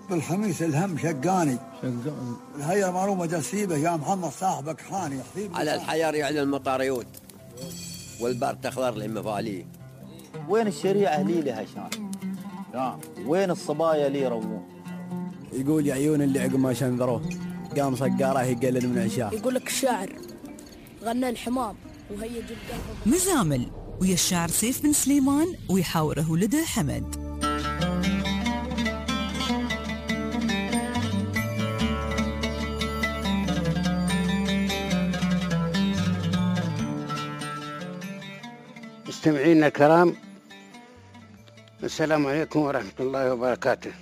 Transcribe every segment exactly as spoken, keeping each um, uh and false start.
بالخميس الهم شقاني شقاني الهيا معلومة جسيبة يا محمد صاحبك حاني على الحيار يعلن المطاريوت والبر تخضر للمفاليه. وين الشريعة لي لها شان؟ وين الصبايا لي روون؟ يقول يا عيون اللي عقب ما شنذروه قام صقاره يقلل من عشاء. يقول لك الشاعر غنى الحمام وهي جدا مزامل ويا الشاعر سيف بن سليمان ويحاوره ولده حمد. مستمعينا الكرام، السلام عليكم ورحمة الله وبركاته،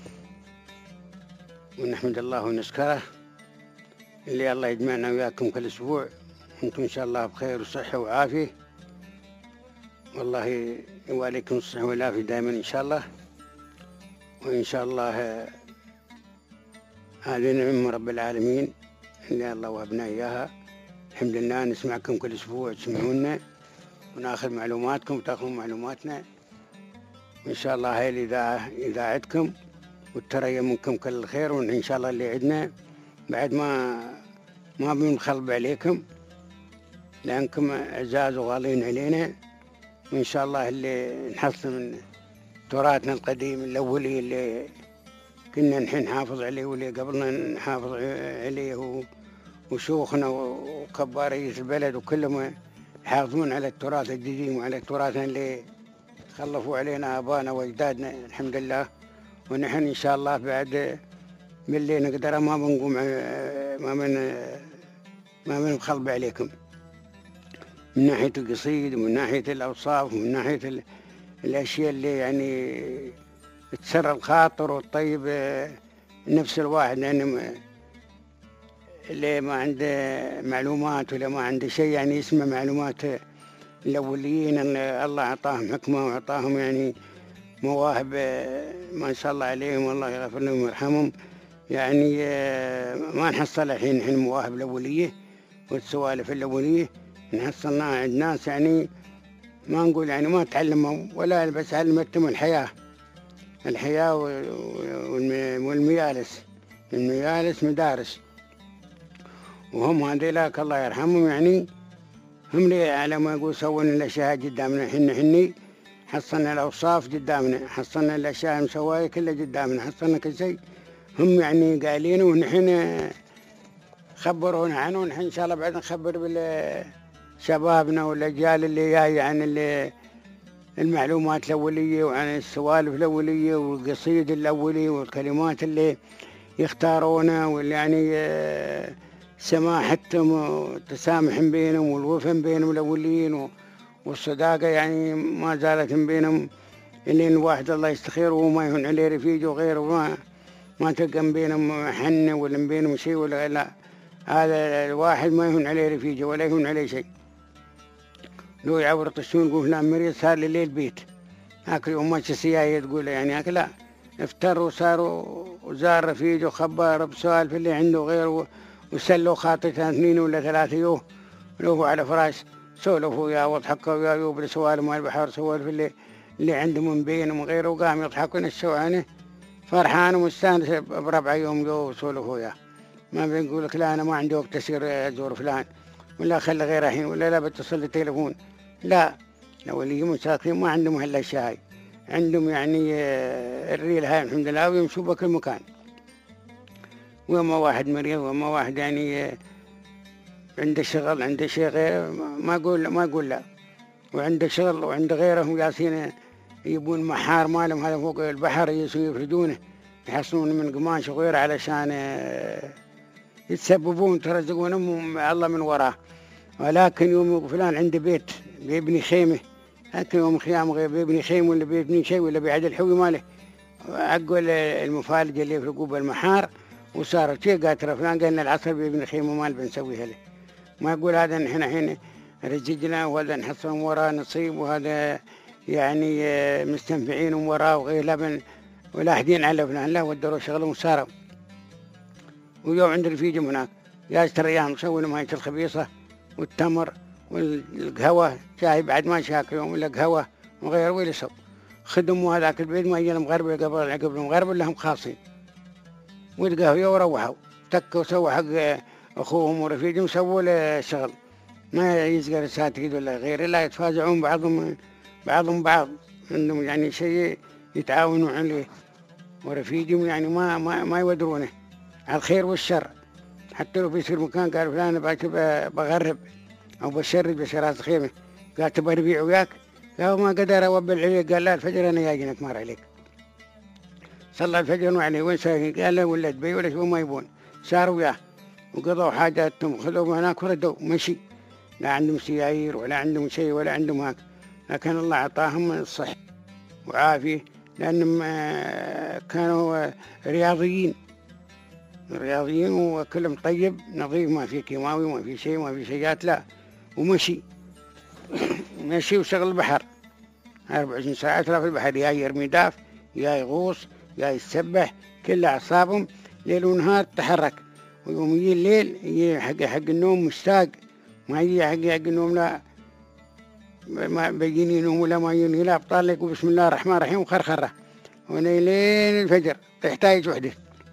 ونحمد الله ونشكره اللي الله يجمعنا وياكم كل أسبوع وانتم إن شاء الله بخير وصحة وعافية، والله يواليكم الصحة والعافية دائما إن شاء الله. وإن شاء الله هذه نعمة رب العالمين اللي الله وهبنا إياها. الحمد لله نسمعكم كل أسبوع تسمعونا وناخذ معلوماتكم وتاخذون معلوماتنا، وإن شاء الله هاي الإذاعة إذاعتكم والتريا منكم كل الخير، وإن شاء الله اللي عندنا بعد ما ما بنخلب عليكم لأنكم أعزاز وغالين علينا، وإن شاء الله اللي نحصل من تراثنا القديم الأولي اللي كنا نحن نحافظ عليه واللي قبلنا نحافظ عليه وشيوخنا وكبارية البلد وكلهم يحافظون على التراث القديم وعلى التراث اللي خلفوا علينا آبائنا وأجدادنا الحمد لله. ونحن إن شاء الله بعد من اللي نقدر ما بنقوم ما من ما من بخلب عليكم من ناحية القصيد ومن ناحية الأوصاف ومن ناحية الأشياء اللي يعني تسر الخاطر والطيب نفس الواحد، يعني اللي ما عنده معلومات ولا ما عنده شيء يعني يسمع معلومات الأوليين اللي الله أعطاهم حكمة وأعطاهم يعني مواهب ما شاء الله عليهم والله يغفر لهم ويرحمهم. يعني ما نحصل الحين نحن مواهب الأولية والسوالف الأولية نحصلناها عند ناس يعني ما نقول يعني ما تعلموا ولا بس علمتهم الحياة الحياة والميالس الميالس مدارس، وهم هذيلاك الله يرحمهم يعني هم اللي على ما يقول سوون الأشياء قدامنا. حنا حني حصلنا الأوصاف قدامنا، حصلنا الأشياء مسواية كلها قدامنا، حصلنا كل شيء هم يعني قايلين، ونحن خبرونا عنه، ونحن إن شاء الله بعد نخبر بالشبابنا والأجيال اللي جاي عن اللي المعلومات الأولية وعن السوالف الأولية والقصيد الأولي والكلمات اللي يختارونها واللي يعني سماحتهم وتسامح بينهم والوفن بينهم الأولين والصداقة يعني ما زالت بينهم، اللي الواحد الله يستخيره وما يهون عليه رفيجه وغيره، وما ما تلقى بينهم حنة ولا بينهم شيء ولا لا، هذا الواحد ما يهون عليه رفيجه ولا يهون عليه شيء. لو يعور طشون يقول فلان مريض صار لي ليل بيت هاك يوم ما سياية تقول يعني هاك لا، افتر وصاروا وزار رفيجه وخبر بسوالف اللي عنده غيره وسلوا خاطتها اثنين ولا ثلاثة يوه لو على فراش سولفوا وياه وضحكوا وياه يوب لسوالف مال البحر سوالف اللي اللي عندهم من بينهم وغيره، وقام يضحكون السوانه فرحان ومستانس بربع يوم جو سولفوا وياه. ما بنقول لك لا أنا ما عندي وقت أسير أزور فلان ولا خلي غيره الحين ولا لا بتصل التليفون، لا الأوليين مساكين ما عندهم هالأشياء هاي، عندهم يعني الريل هاي الحمد لله ويمشوا بكل مكان. وما واحد مريض وما واحد يعني عنده شغل عنده شيء غير ما أقول ما أقول لا، وعنده شغل وعنده غيرهم ياسين يبون محار مالهم هذا فوق البحر يفردونه يحصلون من قماش وغيره علشان يتسببون ترزقونهم الله من وراه. ولكن يوم فلان عنده بيت بيبني خيمة، لكن يوم خيام غير بيبني خيمة ولا بيبني شيء ولا بيعد الحوي ماله أقول المفالجة اللي يفرقوا بالمحار وصارت شيء قال ترى فلان قالنا العصر بيبني خيمة مال بنسويها له، ما يقول هذا نحن الحين رججنا وهذا نحصل وراه نصيب وهذا يعني مستنفعين وراه وغير لبن ولا حدين على فلان، لا ودروا شغلهم وصاروا. ويوم عند رفيجهم هناك جاز تريان مسوي لهم هاي الخبيصة والتمر والقهوة شاي بعد ما شاك يوم ولا قهوة وغير ويلسوا خدموا هذاك البيت ما يجي المغرب قبل قبل المغرب لهم خاصين والقهوة وروحوا تكوا سووا حق أخوهم ورفيجهم سووا له شغل ما يسقر ساتقد ولا غيره لا يتفاجعون بعضهم بعضهم بعض عندهم يعني شيء يتعاونوا عليه ورفيجهم يعني ما ما ما يودرونه على الخير والشر حتى لو بيصير مكان قال فلان بغرب أو بشرد بشراس خيمة قال تبغى نبيع وياك قال ما قدر أوبل عليك قال لا الفجر أنا جايينك مار عليك صلى الفجر وعليه وين ساكن قال له ولا تبي ولا شو ما يبون ساروا وياه وقضوا حاجاتهم خذوا هناك وردوا مشي لا عندهم سيايير ولا عندهم شيء ولا عندهم هاك لكن الله أعطاهم الصحة وعافية لأنهم كانوا رياضيين رياضيين وكلهم طيب نظيف ما في كيماوي ما في شيء ما في شيئات لا ومشي مشي وشغل البحر أربع وعشرين ساعة في البحر يا يرمي داف يا يغوص يا يسبح كل أعصابهم ليل ونهار تحرك ويوم يجي الليل يجي حق حق النوم مشتاق ما يجي حق حق النوم لا ما بيجيني نوم ولا ما يجيني لا أبطال لك بسم الله الرحمن الرحيم وخرخرة وليلين الفجر تحتاج وحده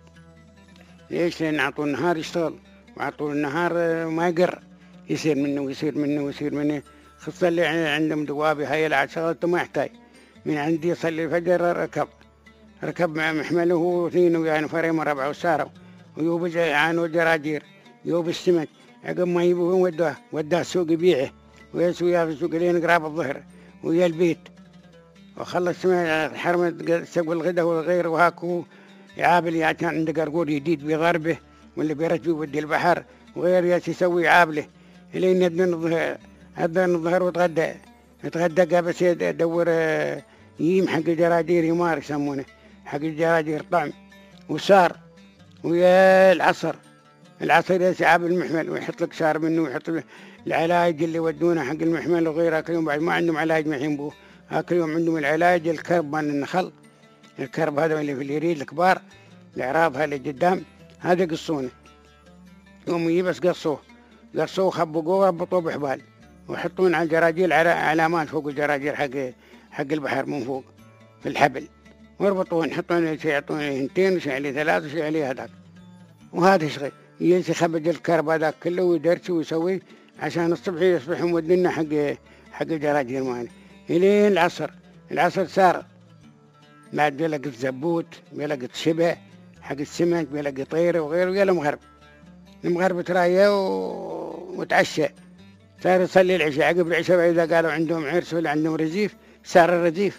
ليش؟ لأن عطوا النهار يشتغل وعطوا النهار ما يقر يصير منه ويصير منه ويصير منه خصوصا اللي عندهم دوابي هاي العاد شغلته ما يحتاج من عندي يصلي الفجر ركب ركب مع محمله واثنين ويعني فريم وربعه وساروا ويوب يعانوا جراجير يوب السمك عقب ما يبوه وداه وداه السوق يبيعه ويسويها في السوق لين قراب الظهر ويا البيت وخلص سمع حرمة سوق الغداء والغير وهاكو يعابل يا كان عنده قرقور جديد بضربه واللي بيرتبه ودي البحر وغير ياس يسوي عابله لين يدن الظهر أذن الظهر وتغدى يتغدى بس يدور ييم حق الجراجير يمار يسمونه حق الجراجير طعم وسار ويا العصر العصر يسعى بالمحمل ويحط لك شار منه ويحط العلاج اللي يودونه حق المحمل وغيره كل يوم بعد ما عندهم علاج ما يحين بوه كل يوم عندهم العلاج الكرب مال النخل الكرب هذا اللي في اليريد الكبار الأعراض اللي قدام هذا قصونه يوم يجي بس قصوه قصوه خبقوه ربطوه بحبال ويحطون على الجراجيل علامات فوق الجراجيل حق حق البحر من فوق في الحبل ويربطوه يحطون شيء يعطون هنتين وشيء عليه ثلاث وشيء عليه هذاك وهذا شغل يجي خبج الكرب هذاك كله ويدرسه ويسويه عشان الصبح يصبح مودنا حق حق الجراجيل ماله إلين العصر العصر صار بعد بيلقى زبوت بيلقى شبع حق السمك بيلقى طير وغيره ويلا مغرب المغرب ترايه وتعشى صار يصلي العشاء عقب العشاء إذا قالوا عندهم عرس ولا عندهم رزيف صار الرزيف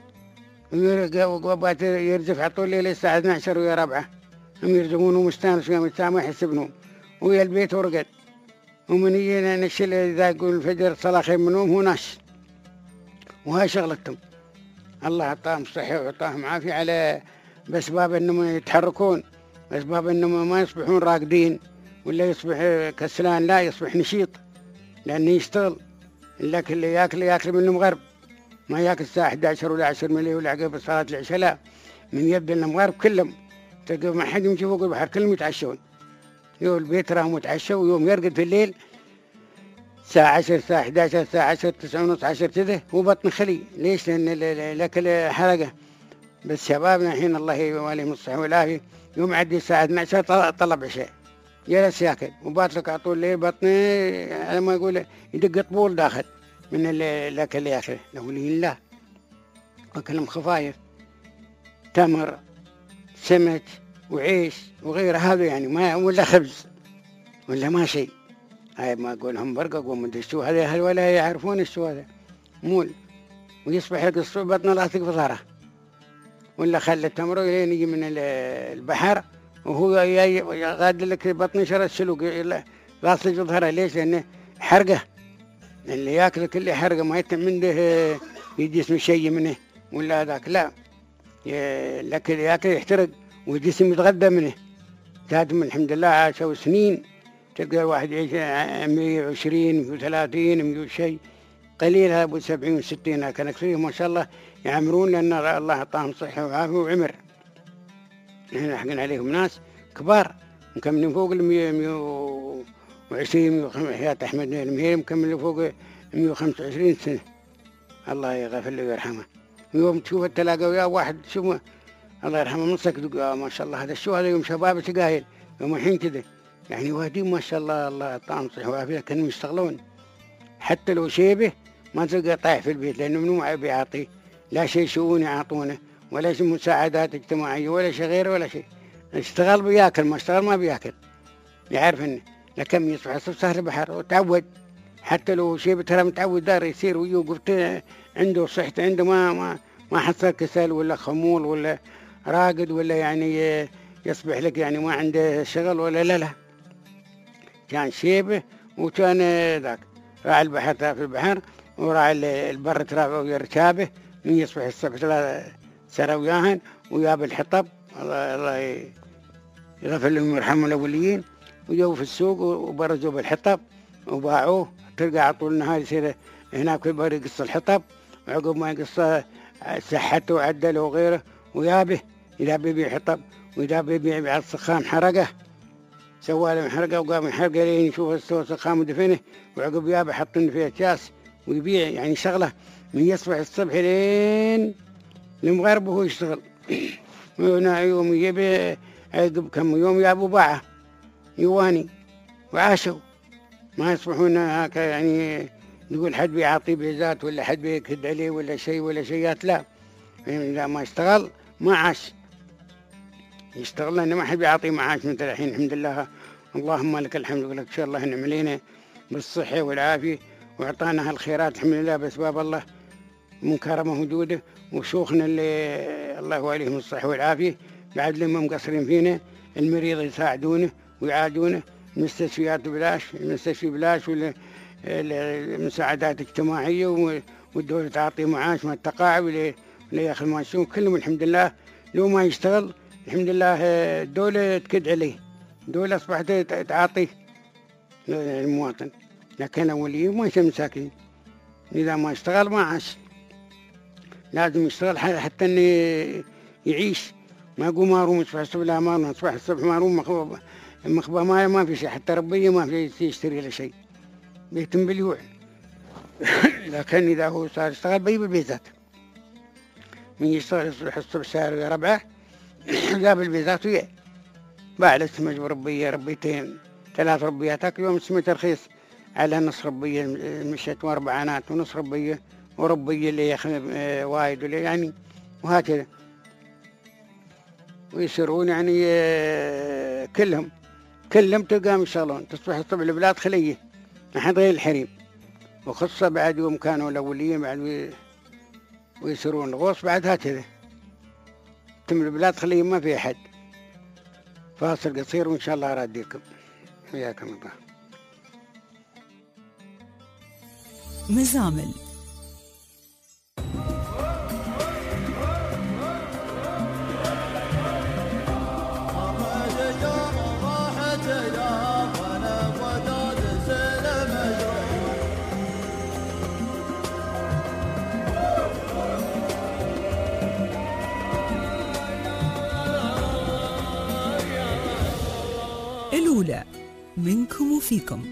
وقبات يرزف على طول الليل الساعة اثنتي عشرة ويا ربعة هم يرزقون ومستانس ويوم الساعة ما يحس بنوم ويا البيت ورقد ومن يجينا نشل إذا يقول الفجر صلاة خير من النوم هو ناش وهاي شغلتهم الله أعطاهم الصحة وأعطاهم عافية على بأسباب أنهم يتحركون بأسباب أنهم ما يصبحون راقدين ولا يصبح كسلان لا يصبح نشيط لأنه يشتغل لكن اللي ياكل ياكل من المغرب ما ياكل الساعة إحدى عشرة ولا عشر ملي ولا عقب صلاة العشاء لا من يبدأ المغرب كلهم تلقى ما حد يمشي فوق البحر كلهم يتعشون يوم البيت راهم يتعشوا ويوم يرقد في الليل الساعة عشر الساعة إحدى عشر الساعة عشر تسعة ونص عشر كذا هو بطن خلي ليش؟ لأن الأكل حرقة بس شبابنا الحين الله يواليهم الصحة والعافية يوم عدي الساعة اثنتي عشرة طلب عشاء جلس ياكل وبات على طول الليل بطني على ما يقول يدق طبول داخل من الأكل اللي ياكله لولي الله وكلهم خفايف تمر سمك وعيش وغير هذا يعني ما ولا خبز ولا ما شيء هاي ما أقول هم برقق ومدري شو هذا ولا يعرفون الشو هذا مول ويصبح لك الصبح بطن راسك في ظهره ولا خلى التمر لين يجي من البحر وهو غاد لك بطن شر السلوك راسك في ظهره ليش؟ لأنه حرقة اللي ياكل كل حرقة ما يتم منه الجسم شيء منه ولا هذاك لا لكن ياكل يحترق والجسم يتغذى منه زاد من الحمد لله عاشوا سنين تلقى الواحد يعيش مية وعشرين مية وثلاثين مية وشيء قليل هذا أبو سبعين وستين كان أكثرهم ما شاء الله يعمرون لأن الله أعطاهم صحة وعافية وعمر نحن حقنا عليهم ناس كبار مكملين فوق المية مية وعشرين مية وخمسين حياة أحمد المهير مكملين فوق مية وخمسة وعشرين سنة الله يغفر له ويرحمه يوم تشوف تلاقى وياه واحد شو الله يرحمه مسك ما شاء الله. هذا الشو هذا يوم شباب تقايل يوم الحين كذا يعني وهدي ما شاء الله الله يعطيهم صحة وعافية كانوا يشتغلون حتى لو شيبه ما تلقى طايح في البيت لأنه منو ما بيعطي لا شيء شؤون يعطونه ولا شيء مساعدات اجتماعية ولا شيء غيره ولا شيء. اشتغل بياكل ما اشتغل ما بياكل يعرف انه لكم يصبح الصبح سهل البحر وتعود حتى لو شيء ترى متعود دار يصير ويوقف عنده صحته عنده ما ما ما حصل كسل ولا خمول ولا راقد ولا يعني يصبح لك يعني ما عنده شغل ولا لا لا كان شيبه وكان ذاك راعي البحر في البحر وراعي البر ترافع ويركابه من يصبح الصبح ثلاث سنة وياهن وياب الحطب الله الله يغفر لهم ويرحمهم الأوليين وجوا في السوق وبرزوا بالحطب وباعوه تلقى على طول النهار يصير هناك في البر يقص الحطب وعقب ما يقصه سحته وعدله وغيره ويابه إذا بيبيع حطب وإذا بيبيع بعد السخام حرقه سوى له حرقه وقام يحرقه لين يشوف استوى سخام ودفنه وعقب يابه حطن فيه أكياس ويبيع يعني شغله من يصبح الصبح لين المغرب وهو يشتغل يوم يجيب عقب كم يوم يابو باعه يواني وعاشوا ما يصبحون هكا يعني نقول حد بيعطي بيزات ولا حد بيكد عليه ولا شيء ولا شيئات لا إذا ما اشتغل ما عاش يشتغل لأنه ما حد بيعطي معاش مثل الحين الحمد لله اللهم لك الحمد ولك إن شاء الله نعم علينا بالصحة والعافية وأعطانا هالخيرات الحمد لله بأسباب الله من كرمه وجوده وشيوخنا اللي الله عليهم الصحة والعافية بعد لما مقصرين فينا المريض يساعدونه ويعالجونه المستشفيات بلاش المستشفى بلاش ولا المساعدات الاجتماعية والدولة تعطي معاش مع التقاعد ولا ياخذ معاشهم كلهم الحمد لله لو ما يشتغل الحمد لله الدولة تكد عليه الدولة أصبحت تعطي المواطن لكن أوليه ما يصير مساكين إذا ما اشتغل ما عاش لازم يشتغل حتى إنه يعيش ما يقول ماروم يصبح الصبح لا ماروم يصبح الصبح ماروم مخبى مخبى ما ما في شيء حتى ربيه ما في يشتري له شيء بيتم باليوع لكن إذا هو صار يشتغل بيجيب البيزات من يشتغل يصبح الصبح ساعة ربعه جاب البيزات وياه باع له سمج بربية ربيتين ثلاث ربيات يوم سميت رخيص على نص ربية مشت واربعانات ونص ربية وربية اللي ياخذ وايد ولا يعني وهكذا ويصيرون يعني كلهم كلهم تلقاهم يشتغلون تصبح الصبح البلاد خليه ما حد غير الحريم وخصوصا بعد يوم كانوا الأوليين بعد ويصيرون الغوص بعد هكذا تم البلاد خليه ما في أحد. فاصل قصير وإن شاء الله أراديكم حياكم الله. مزامل الأولى منكم وفيكم.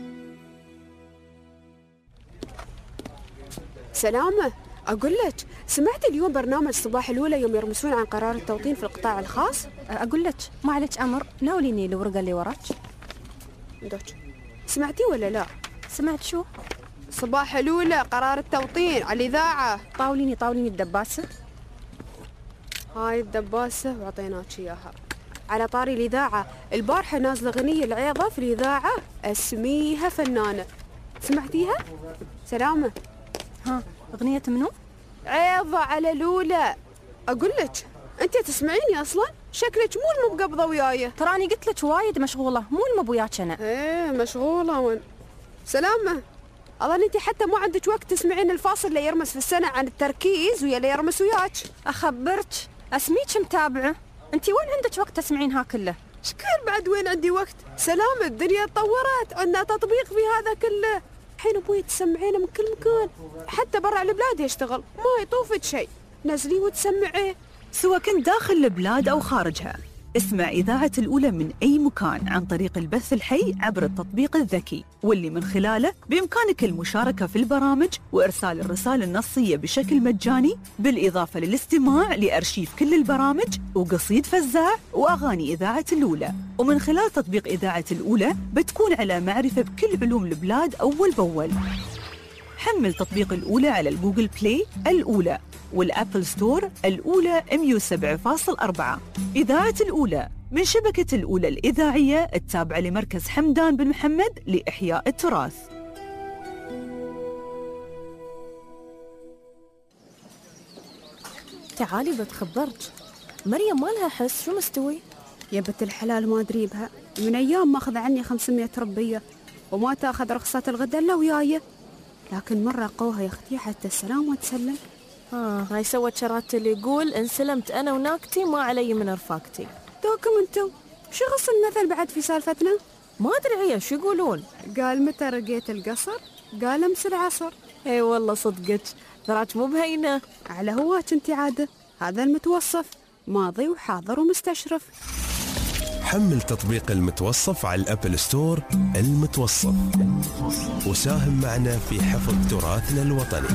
سلامة أقول لك سمعت اليوم برنامج صباح الأولى يوم يرمسون عن قرار التوطين في القطاع الخاص؟ أقول لك ما عليك أمر ناوليني الورقة اللي وراك. دوك سمعتي ولا لا؟ سمعت شو؟ صباح الأولى قرار التوطين على الإذاعة. طاوليني طاوليني الدباسة. هاي الدباسة وعطيناك إياها. على طاري الإذاعة البارحة نازلة غنية العيضة في الإذاعة اسميها فنانة سمعتيها؟ سلامة ها أغنية منو؟ عيضة على الأولى. أقول لك أنت تسمعيني أصلا؟ شكلك مو المقبضة وياي. تراني قلت لك وايد مشغولة مو المبوياك أنا. إيه مشغولة وين؟ سلامة أظن أنت حتى ما عندك وقت تسمعين الفاصل اللي يرمس في السنة عن التركيز ويا اللي يرمس وياك. أخبرك أسميك متابعة أنت وين عندك وقت تسمعين ها كله؟ شكال بعد وين عندي وقت؟ سلام الدنيا تطورت عندنا تطبيق في هذا كله. الحين ابوي تسمعينه من كل مكان حتى برا البلاد يشتغل ما يطوفك شيء نزلي وتسمعيه سواء كنت داخل البلاد أو خارجها اسمع إذاعة الأولى من أي مكان عن طريق البث الحي عبر التطبيق الذكي، واللي من خلاله بإمكانك المشاركة في البرامج وإرسال الرسائل النصية بشكل مجاني، بالإضافة للاستماع لأرشيف كل البرامج وقصيد فزاع وأغاني إذاعة الأولى. ومن خلال تطبيق إذاعة الأولى بتكون على معرفة بكل علوم البلاد أول بأول. حمل تطبيق الأولى على الجوجل بلاي الأولى والأبل ستور الأولى مية وسبعة فاصلة أربعة. إذاعة الأولى من شبكة الأولى الإذاعية التابعة لمركز حمدان بن محمد لإحياء التراث. تعالي بتخبرك، مريم ما لها حس، شو مستوي؟ يا بنت الحلال ما أدري بها، من أيام ماخذ عني خمسمية ربية وما تاخذ رخصة الغدا إلا وياي، لكن مرة قوها يا أختي حتى السلام وتسلم. آه هاي سوت شرات اللي يقول إن سلمت أنا وناكتي ما علي من رفاقتي. دوكم انتو شو غص المثل بعد في سالفتنا؟ ما أدري عيا شو يقولون؟ قال متى رقيت القصر؟ قال أمس العصر. اي والله صدقك، تراك مو بهينة. على هواك انتي عادة، هذا المتوصف ماضي وحاضر ومستشرف. حمل تطبيق المتوصف على الأبل ستور. المتوصف، وساهم معنا في حفظ تراثنا الوطني.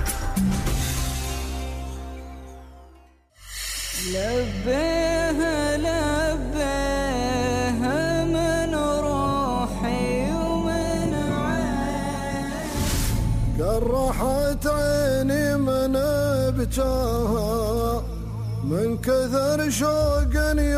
لبيها لبيها من روحي ومن عيني، قرحت عيني من بجاها من كثر شوق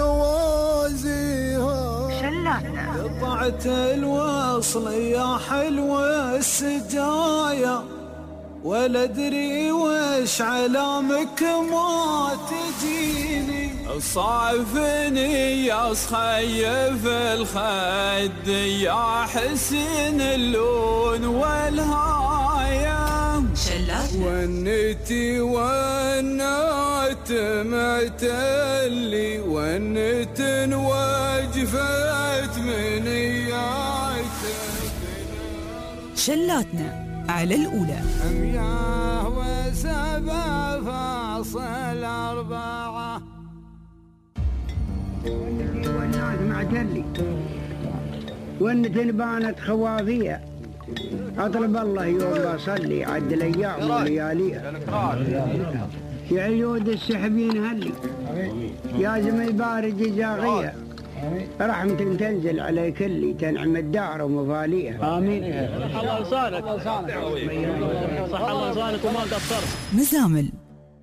يوازيها. شلاتنا قطعت الوصل يا حلوة السجايا، ولا ادري وش علامك ما تجيني. صعفني يا صخيف الخد يا حسين اللون والهاية. شلات ونتي ونات معتلي ونت وجفت من اياتك. شلاتنا على الأولى. مياه وسبع فاصل أربعة. والناس معتلي والنتن بانت خوافية، أطلب الله يوم بصلي عدل أيام ولياليها. في عيود السحبين هلي يا زمي بارد جزاغية، رحمة تنزل على كل تنعم الدار ومفاليها. آمين. صح الله لسانك، صح الله لسانك وما قصرت. مزامل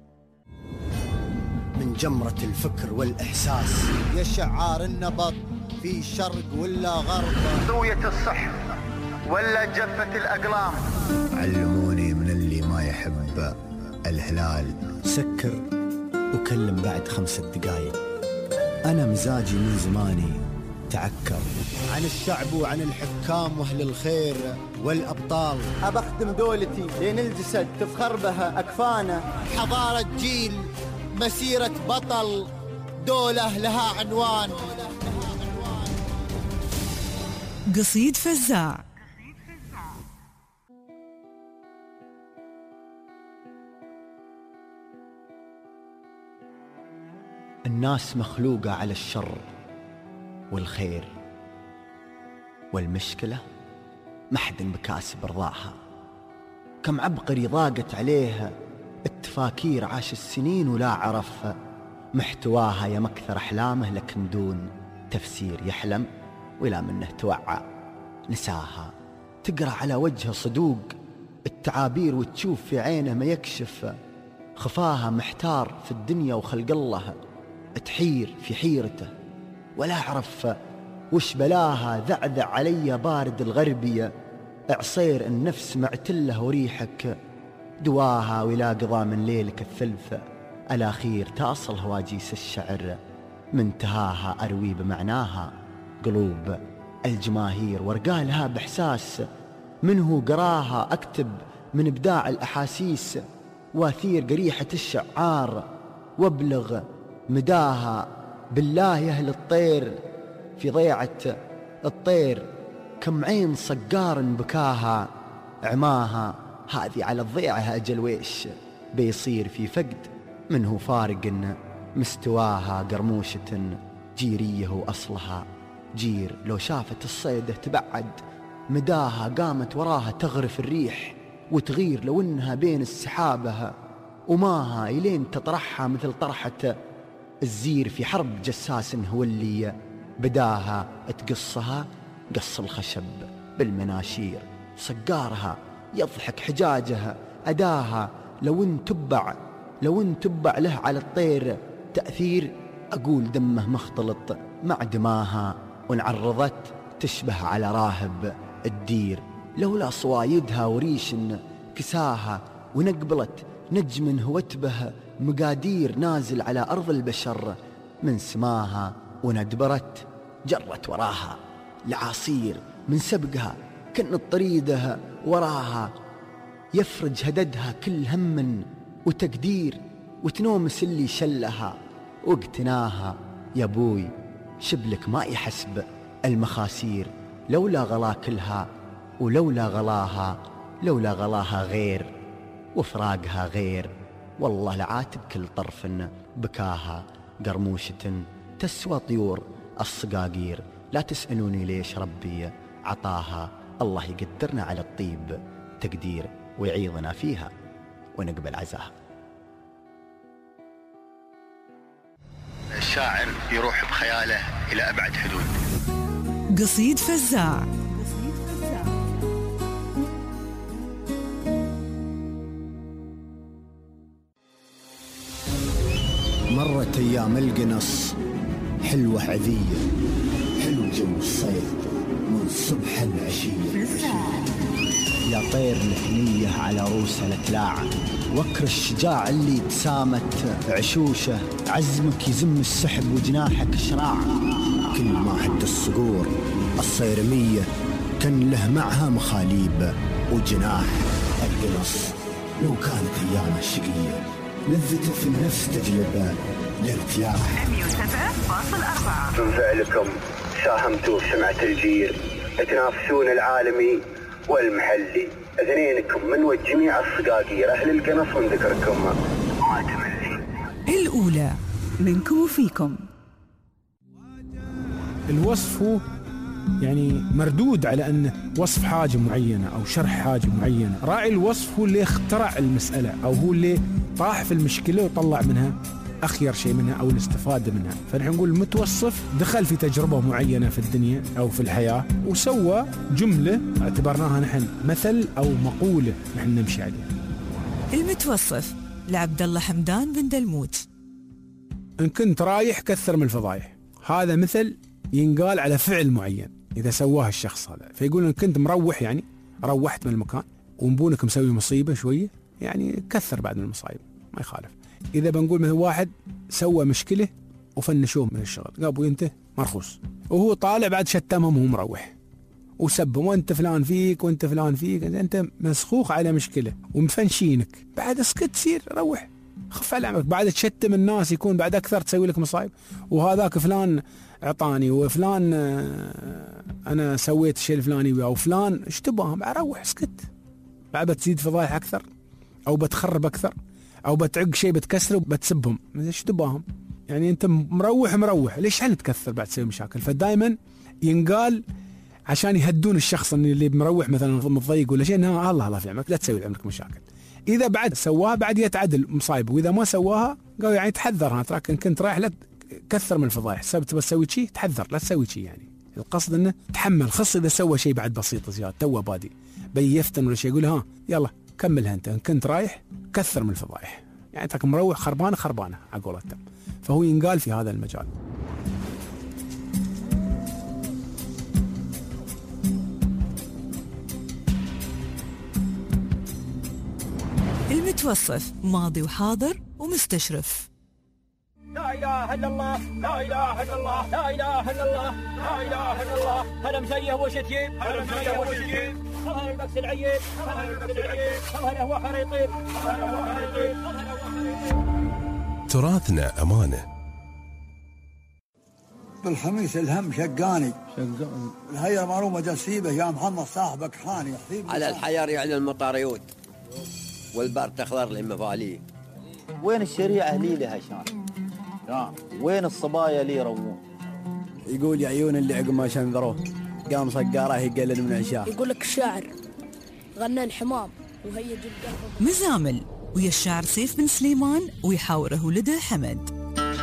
من جمرة الفكر والإحساس يا شعار النبض في شرق ولا غرب، ضوية الصح ولا جفة الأقلام. علموني من اللي ما يحب الهلال سكر وكلم بعد خمسة دقايق. أنا مزاجي من زماني تعكر عن الشعب وعن الحكام وأهل الخير والأبطال. أبخدم دولتي لين الجسد تفخر بها أكفانه. حضارة جيل، مسيرة بطل، دولة لها عنوان. قصيد فزاع. الناس مخلوقة على الشر والخير، والمشكلة ما حد بكاسب رضاها. كم عبقري ضاقت عليها التفاكير، عاش السنين ولا عرف محتواها. يا مكثر أحلامه لكن دون تفسير يحلم، ولا منه توعى نساها. تقرأ على وجهه صدوق التعابير وتشوف في عينه ما يكشف خفاها. محتار في الدنيا وخلق الله، تحير في حيرته ولا أعرف وش بلاها. ذعذع علي بارد الغربية، عصير النفس معتله وريحك دواها. ولا قضى من ليلك الثلث الأخير تأصل هواجيس الشعر منتهاها. أروي بمعناها قلوب الجماهير، وارقالها بإحساس منه قراها. أكتب من إبداع الأحاسيس واثير قريحة الشعار، وابلغ مداها. بالله يا أهل الطير في ضيعة الطير، كم عين صقار بكاها عماها. هذه على الضيعة أجل ويش بيصير في فقد منه فارق مستواها. قرموشة جيرية وأصلها جير، لو شافت الصيدة تبعد مداها، قامت وراها تغرف الريح وتغير لو إنها بين السحابها وماها، إلين تطرحها مثل طرحة الزير في حرب جساس هو اللي بداها تقصها قص الخشب بالمناشير، صقارها يضحك حجاجها أداها، لو ان تبع لو ان تبع له على الطير تأثير، أقول دمه مختلط مع دماها، وانعرضت تشبه على راهب الدير، لولا صوايدها وريش كساها، ونقبلت نجم هوتبه مقادير نازل على أرض البشر من سماها، وندبرت جرت وراها العاصير من سبقها، كن طريدها وراها يفرج هددها كل هم وتقدير، وتنومس اللي شلها واقتناها، يا بوي شبلك ما يحسب المخاسير، لولا غلا كلها ولولا غلاها، لولا غلاها غير وفراقها غير، والله لعاتب كل طرف بكاها، قرموشة تسوى طيور الصقاقير، لا تسألوني ليش ربي عطاها، الله يقدرنا على الطيب تقدير ويعيضنا فيها ونقبل عزاها. الشاعر يروح بخياله إلى أبعد حدود. قصيد فزاع. مرت أيام القنص حلوة عذية، حلو جو الصيف من صبح العشية، يا طير الهنية على روس الأتلاع، وكر الشجاع اللي تسامت عشوشه، عزمك يزم السحب وجناحك شراع، كل ما هد الصقور الصيرمية كان له معها مخاليب وجناح. القنص لو كانت أيام الشقية لذته في النفس تجلب الارتياح. مئة وسبعة فاصلة أربعة من فعلكم ساهمتوا في سمعة الجيل، تنافسون العالمي والمحلي، اثنينكم من وجميع الصقاقير أهل القنص من ذكركم ما تملي. الأولى منكم وفيكم. الوصف هو يعني مردود على أنه وصف حاجة معينة أو شرح حاجة معينة. راعي الوصف هو اللي اخترع المسألة أو هو اللي طاح في المشكلة وطلع منها أخير شيء منها أو الاستفادة منها. فنحن نقول المتوصف دخل في تجربة معينة في الدنيا أو في الحياة وسوى جملة اعتبرناها نحن مثل أو مقولة نحن نمشي عليها. المتوصف لعبد الله حمدان بن دلموت. إن كنت رايح كثر من الفضايح، هذا مثل ينقال على فعل معين إذا سواه الشخص هذا. فيقول إن كنت مروح يعني روحت من المكان ونبونك مسوي مصيبة شوية يعني كثر بعد من المصايب ما يخالف. إذا بنقول مثل واحد سوى مشكلة وفنشوه من الشغل قابوا ينته مرخوص وهو طالع بعد شتمهم وهو مروح وسبهم وانت فلان فيك وانت فلان فيك، انت مسخوخ على مشكلة ومفنشينك، بعد اسكت سير روح خف على عمرك، بعد تشتم الناس يكون بعد أكثر تسوي لك مصايب، وهذاك فلان عطاني وفلان أنا سويت الشيء الفلاني أو فلان اشتباهم، روح اسكت، بعد بتزيد فضايح أكثر أو بتخرب أكثر أو بتعق شيء بتكسره بتسبهم، اشتباهم يعني أنت مروح مروح ليش هل تكثر بعد تسوي مشاكل. فدائما ينقال عشان يهدون الشخص اللي مروح مثلا متضيق ولا شيء، انها الله الله في عمرك لا تسوي لعمرك مشاكل. اذا بعد سواها بعد يتعدل مصايب، واذا ما سواها قالوا يعني تحذر، تراك ان كنت رايح لا تكثر من الفضايح، سبت بتسوي شيء تحذر لا تسوي شيء، يعني القصد انه تحمل، خص اذا سوى شيء بعد بسيط زياده تو بادي بي يفتن ولا شيء يقول ها يلا كملها انت، ان كنت رايح كثر من الفضايح، يعني تراك مروح خربانه خربانه على قولتهم. فهو ينقال في هذا المجال. المتوصف ماضي وحاضر ومستشرف. لا إله إلا الله لا إله إلا الله لا إله إلا الله لا إله إلا الله. هلا مسيه وشتيم هلا مسيه وشتيم هلا البكس العيب هلا البكس العيب هلا هو خريطين هلا هو خريطين. تراثنا أمانة. بالخميس الهم شقاني شقاني الهيئة معلومة جسيبة يا محمد صاحبك حاني على الحيار يعني المطاريود والبار تخضر للمفالي. وين الشريعة لي لها شان؟ وين الصبايا لي روون؟ يقول يا عيون اللي عقب ما شنذروه قام صقاره يقلل من عشاه. يقول لك الشاعر غنى الحمام وهي جدا مزامل ويا الشاعر سيف بن سليمان ويحاوره ولده حمد.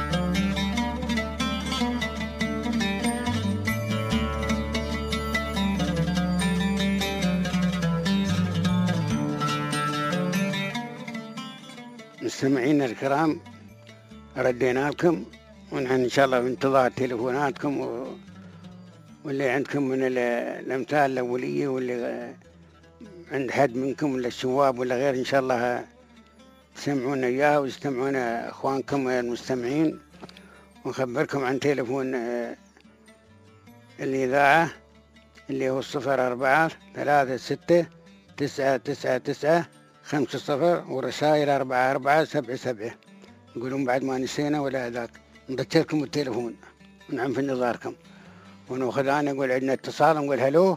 مستمعينا الكرام، ردينا لكم ونحن إن شاء الله بانتظار تليفوناتكم و... واللي عندكم من الأمثال الأولية واللي عند حد منكم ولا الشواب ولا غير إن شاء الله تسمعونا إياه ويستمعونا إخوانكم المستمعين. ونخبركم عن تليفون الإذاعة اللي هو الصفر أربعة ثلاثة ستة تسعة تسعة تسعة خمسة صفر، ورسائل أربعة أربعة سبعة سبعة. يقولون بعد ما نسينا ولا ذاك، نذكركم التليفون ونعم في انتظاركم. وناخذ أنا نقول عندنا اتصال، نقول هلو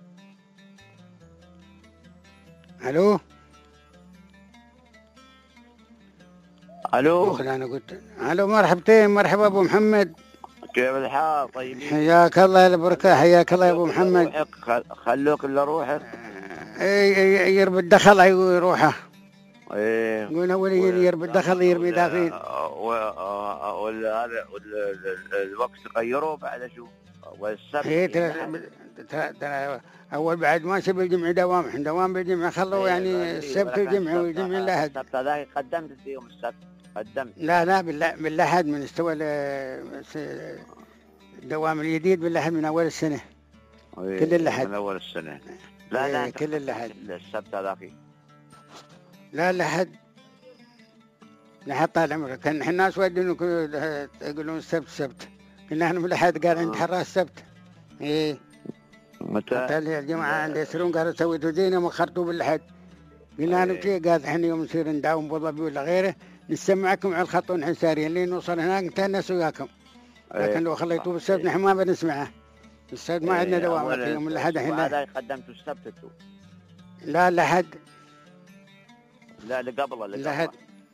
هلو الو. ناخذ أنا قلت هلو. مرحبتين، مرحبا أبو محمد، كيف الحال؟ طيبين؟ حياك الله البركة، حياك الله يا أبو محمد. خلوك إلا روحك. اي يربي الدخل يروحه. ايه يقول اول يربي الدخل يرمي داخل. ولا هذا الوقت غيروه بعد شو؟ والسبت. ايه ترى اول بعد ما سبب الجمع دوام، احنا دوام بالجمع خلوا يعني السبت والجمع والجمع الاحد. السبت هذاك قدمت فيهم السبت قدمت. لا لا بالاحد من استوى الدوام الجديد بالاحد من اول السنه. كل الاحد من اول السنه. لا لا كل الاحد السبت هذاك. لا لحد لحد طال عمرك. كان الناس ودون يقولون السبت سبت، قلنا احنا من الاحد قال عند حراس السبت. ايه متى؟ متى الجماعه اللي يسرون قالوا سويتوا زينه وخرطوا بالاحد. قلنا له كذا، قال احنا يوم نصير نداوم ابو ظبي ولا غيره نسمعكم على الخط ونحن لين نوصل هناك نتنس وياكم. لكن لو خليتوه بالسبت نحن ما بنسمعه. السبت ما عندنا دوام يوم الاحد احنا. هذا قدمتوا السبت انتم؟ لا لحد لا اللي قبله اللي قبله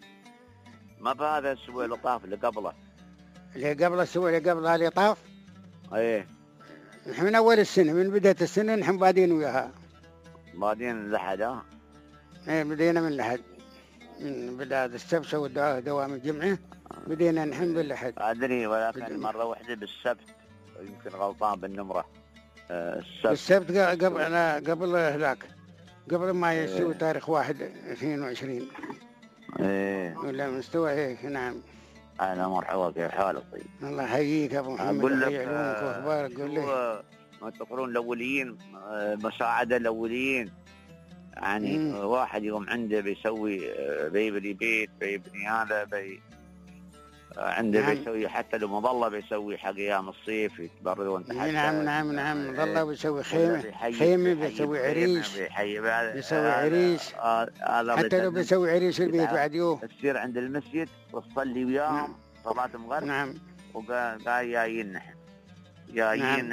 ما بهذا سوى لطاف اللي قبله. اللي قبله سوى اللي قبله اللي طاف. ايه نحن من اول السنه، من بدايه السنه نحن بادين وياها. بادين لحد ها؟ ايه بدينا من لحد، من بدايه السبت سوى دوام الجمعه بدينا نحن باللحد. ادري ولكن مره واحده بالسبت يمكن غلطان بالنمره. آه السبت السبت قبل انا قبل هذاك قبل ما يسوي إيه. تاريخ واحد اثنين وعشرين. ايه ولا مستوى هيك. نعم. اهلا مرحبا، كيف حالك؟ طيب الله يحييك ابو محمد. اقول لك علومك واخبارك. قول لي ما تقولون الاوليين مساعده الاوليين يعني. مم. واحد يوم عنده بيسوي بيبني بيت بيبني هذا بي عنده نعم. بيسوي حتى لو مظله بيسوي حق ايام الصيف يتبردون تحت. نعم نعم نعم مظله بيسوي خيمه خيمه بيسوي عريش بيسوي عريش. هذا حتى لو بيسوي عريش في البيت بعد يوم تصير عند المسجد وتصلي وياهم. نعم. صلاه المغرب. نعم. وقال جايين نحن جايين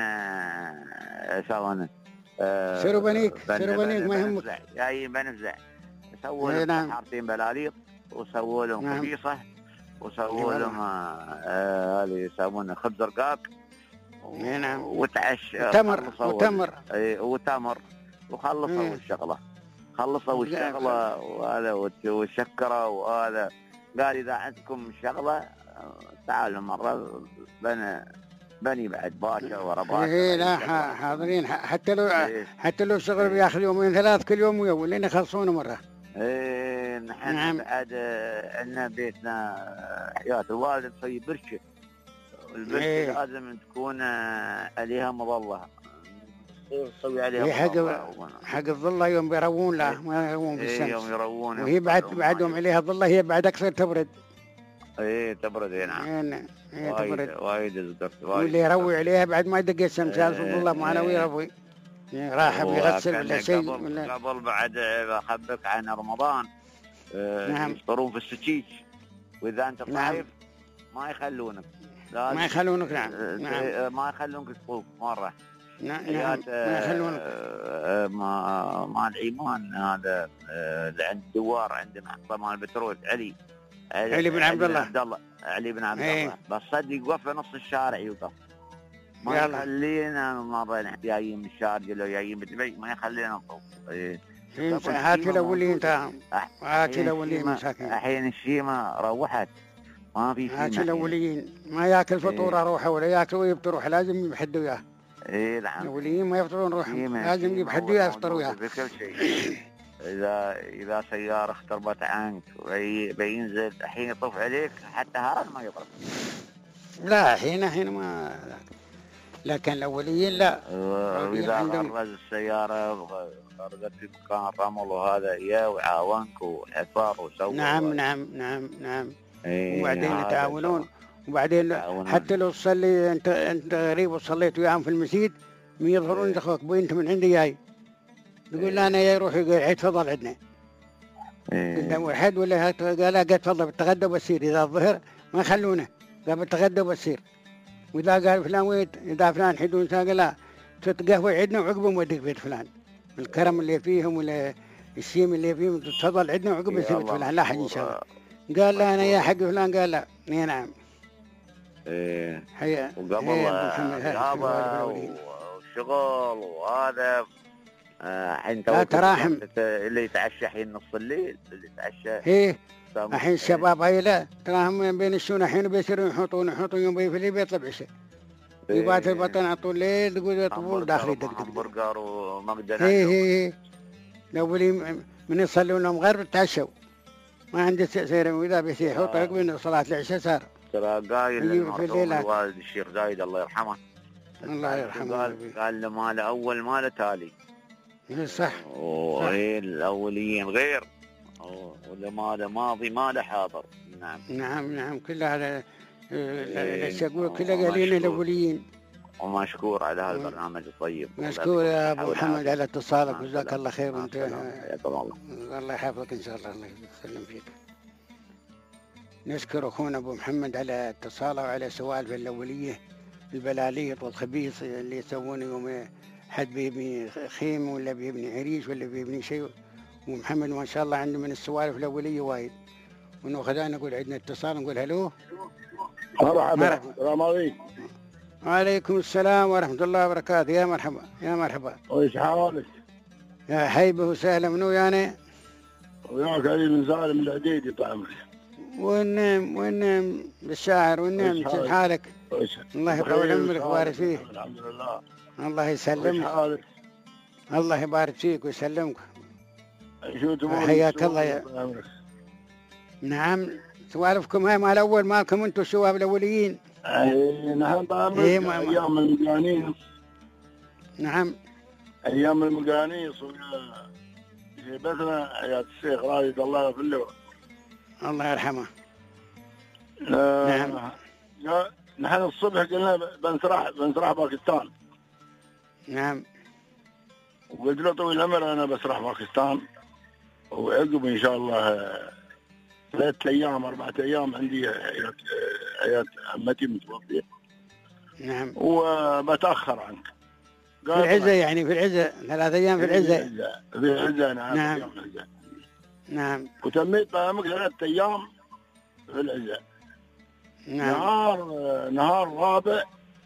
سوانا سيروا بنيك سيروا بنيك ما يهمك. جايين بنفزع سووا لهم نعم. حارتين بلاليط وسووا لهم نعم. قبيصه وسووا لهم هذه آه يسمونها خبز رقاق. نعم. وتعش وتمر وتمر اي وتمر وخلصوا الشغله خلصوا الشغله وهذا والشكره وهذا. قال اذا عندكم شغله تعالوا مره بني بني بعد باكر ورا باكر. اي لا حاضرين حتى لو إيه. حتى لو شغل بياخذ يومين ثلاث كل يوم ويوم لين يخلصونه مره. ايه نحن نعم. بعد عندنا بيتنا حياة الوالد نسوي برشة. البرشة إيه. لازم تكون عليها مظلة نسوي عليها إيه حق حق الظلة يوم يروون لا ما يروون بالشمس. إيه يوم يروون وهي بعد بعدهم عليها ظلة هي بعد أكثر تبرد. ايه تبرد اي نعم. ايه ايه تبرد وايد ذكرت وايد. واللي يروي عليها بعد ما يدق الشمس إيه. الظلة معنا ويروي راح بيغسل ولا شيء ولا قبل بعد بخبرك عن رمضان. نعم. يفطرون في السكيك واذا انت طايف نعم. ما يخلونك ما يخلونك نعم. نعم ما يخلونك تطوف مره. نعم نعم ما يخلونك. ما مع الايمان هذا اللي عند الدوار عند محطه مال البترول علي علي بن عبد الله عبد الله علي بن عبد الله بس صدق يوقف في نص الشارع يوقف. ما يخلينا مرة جايين من الشارقة لو جايين من دبي ما يخلينا نطوف. إيه. هات الاولين تاعهم، هات الاولين مساكين. الحين الشيمة روحت ما في شيء. هات الاولين ما ياكل فطوره روحه ولا ياكل ويفطر روحه، لازم يبحدوا اياه. اي نعم. الاولين ما يفطرون روحهم، لازم يبحدوا اياه يفطروا اياه. بكل شيء. اذا اذا سيارة اختربت عنك بينزل الحين يطوف عليك حتى هذا ما يضرب. لا الحين الحين ما، لكن الاوليين لا. واذا غرز السيارة غرزت في مكان رمل وهذا اياه وعاونك وحفار وسوى. نعم نعم نعم نعم. إيه وبعدين يتعاونون، وبعدين حتى لو تصلي انت انت غريب وصليت وياهم في المسجد يظهرون انت اخوك انت من عندي جاي، تقول لا انا جاي روح يقول تفضل عندنا. إيه واحد ولا قال قال تفضل بتغدى وبصير، اذا الظهر ما يخلونه قال بتغدى وبصير، واذا قال فلان وين اذا فلان حدون قال لا تتقهوى عندنا وعقبه موديك بيت فلان، الكرم اللي فيهم ولا الشيم اللي فيهم تفضل عندنا وعقبه يصير بيت فلان لا حد ان شاء الله. قال لا انا يا حق فلان قال لا. اي نعم. ايه حيا وقبل رياضه وشغل وهذا الحين لا تراحم اللي يتعشى حين نص الليل اللي يتعشى. ايه الحين الشباب هاي لا تراهم بين السنة الحين بيصيرون يحطون يحطون يوم بيفلي بيطلب عشاء. يبات البطن على طول الليل تقول يطبون داخل يدق همبرجر ومقدنة. ايه ايه الاولي من يصلون لهم غير بتعشوا ما عنده سير، واذا بيصير يحط ركبين صلاة العشاء صار. ترى قايل للمرحوم الوالد الشيخ زايد الله يرحمه. الله يرحمه. قال قال له ماله اول ماله تالي. صح. وغير الاوليين غير ولا ماله ماضي ماله حاضر. نعم. نعم نعم كلها على الشقوق كلها قالين الاوليين. ومشكور على هذا البرنامج الطيب. مشكور يا ابو محمد على اتصالك وجزاك الله خير. وانت الله يحفظك ان شاء الله. الله يسلم فيك. نشكر اخونا ابو محمد على اتصاله وعلى سوالف الاوليه البلاليط والخبيث اللي يسوونه يوم حد بيبني خيم ولا بيبني عريش ولا بيبني شيء. ومحمد ما شاء الله عنده من السوالف الاوليه وايد. وناخذها نقول عندنا اتصال نقول هلو. مرحبا. السلام عليكم. وعليكم السلام ورحمة الله وبركاته. يا مرحبا يا مرحبا. وإيش حالك؟ يا حيبه وسهلا. منو يعني؟ وياك علي بن سالم العديدي طال عمرك. والنعم والنعم بالشاعر والنعم. كيف حالك؟ الله يطول عمرك ويبارك فيك. الحمد لله. الله يسلمك. الله يبارك فيك ويسلمك. حياك الله يا نعم. سوالفكم هاي مال اول مالكم انتم الشباب الاوليين. اي نحن طال إيه ايام المقانيص. نعم ايام المقانيص وجيبتنا حياة الشيخ راشد الله يغفر له. الله يرحمه. آه نعم. نحن الصبح قلنا بنسرح بنسرح باكستان. نعم. وقلت له طويل العمر انا بسرح باكستان وعقب ان شاء الله ثلاث ايام اربعة ايام عندي عيادة عيادة عمتي متوفية. نعم. وبتاخر عنك. في العزة يعني في العزة ثلاث ايام في العزة. في العزة نعم. نعم. نعم. وتميت بامك ثلاث ايام في العزة. نعم. نهار نهار رابع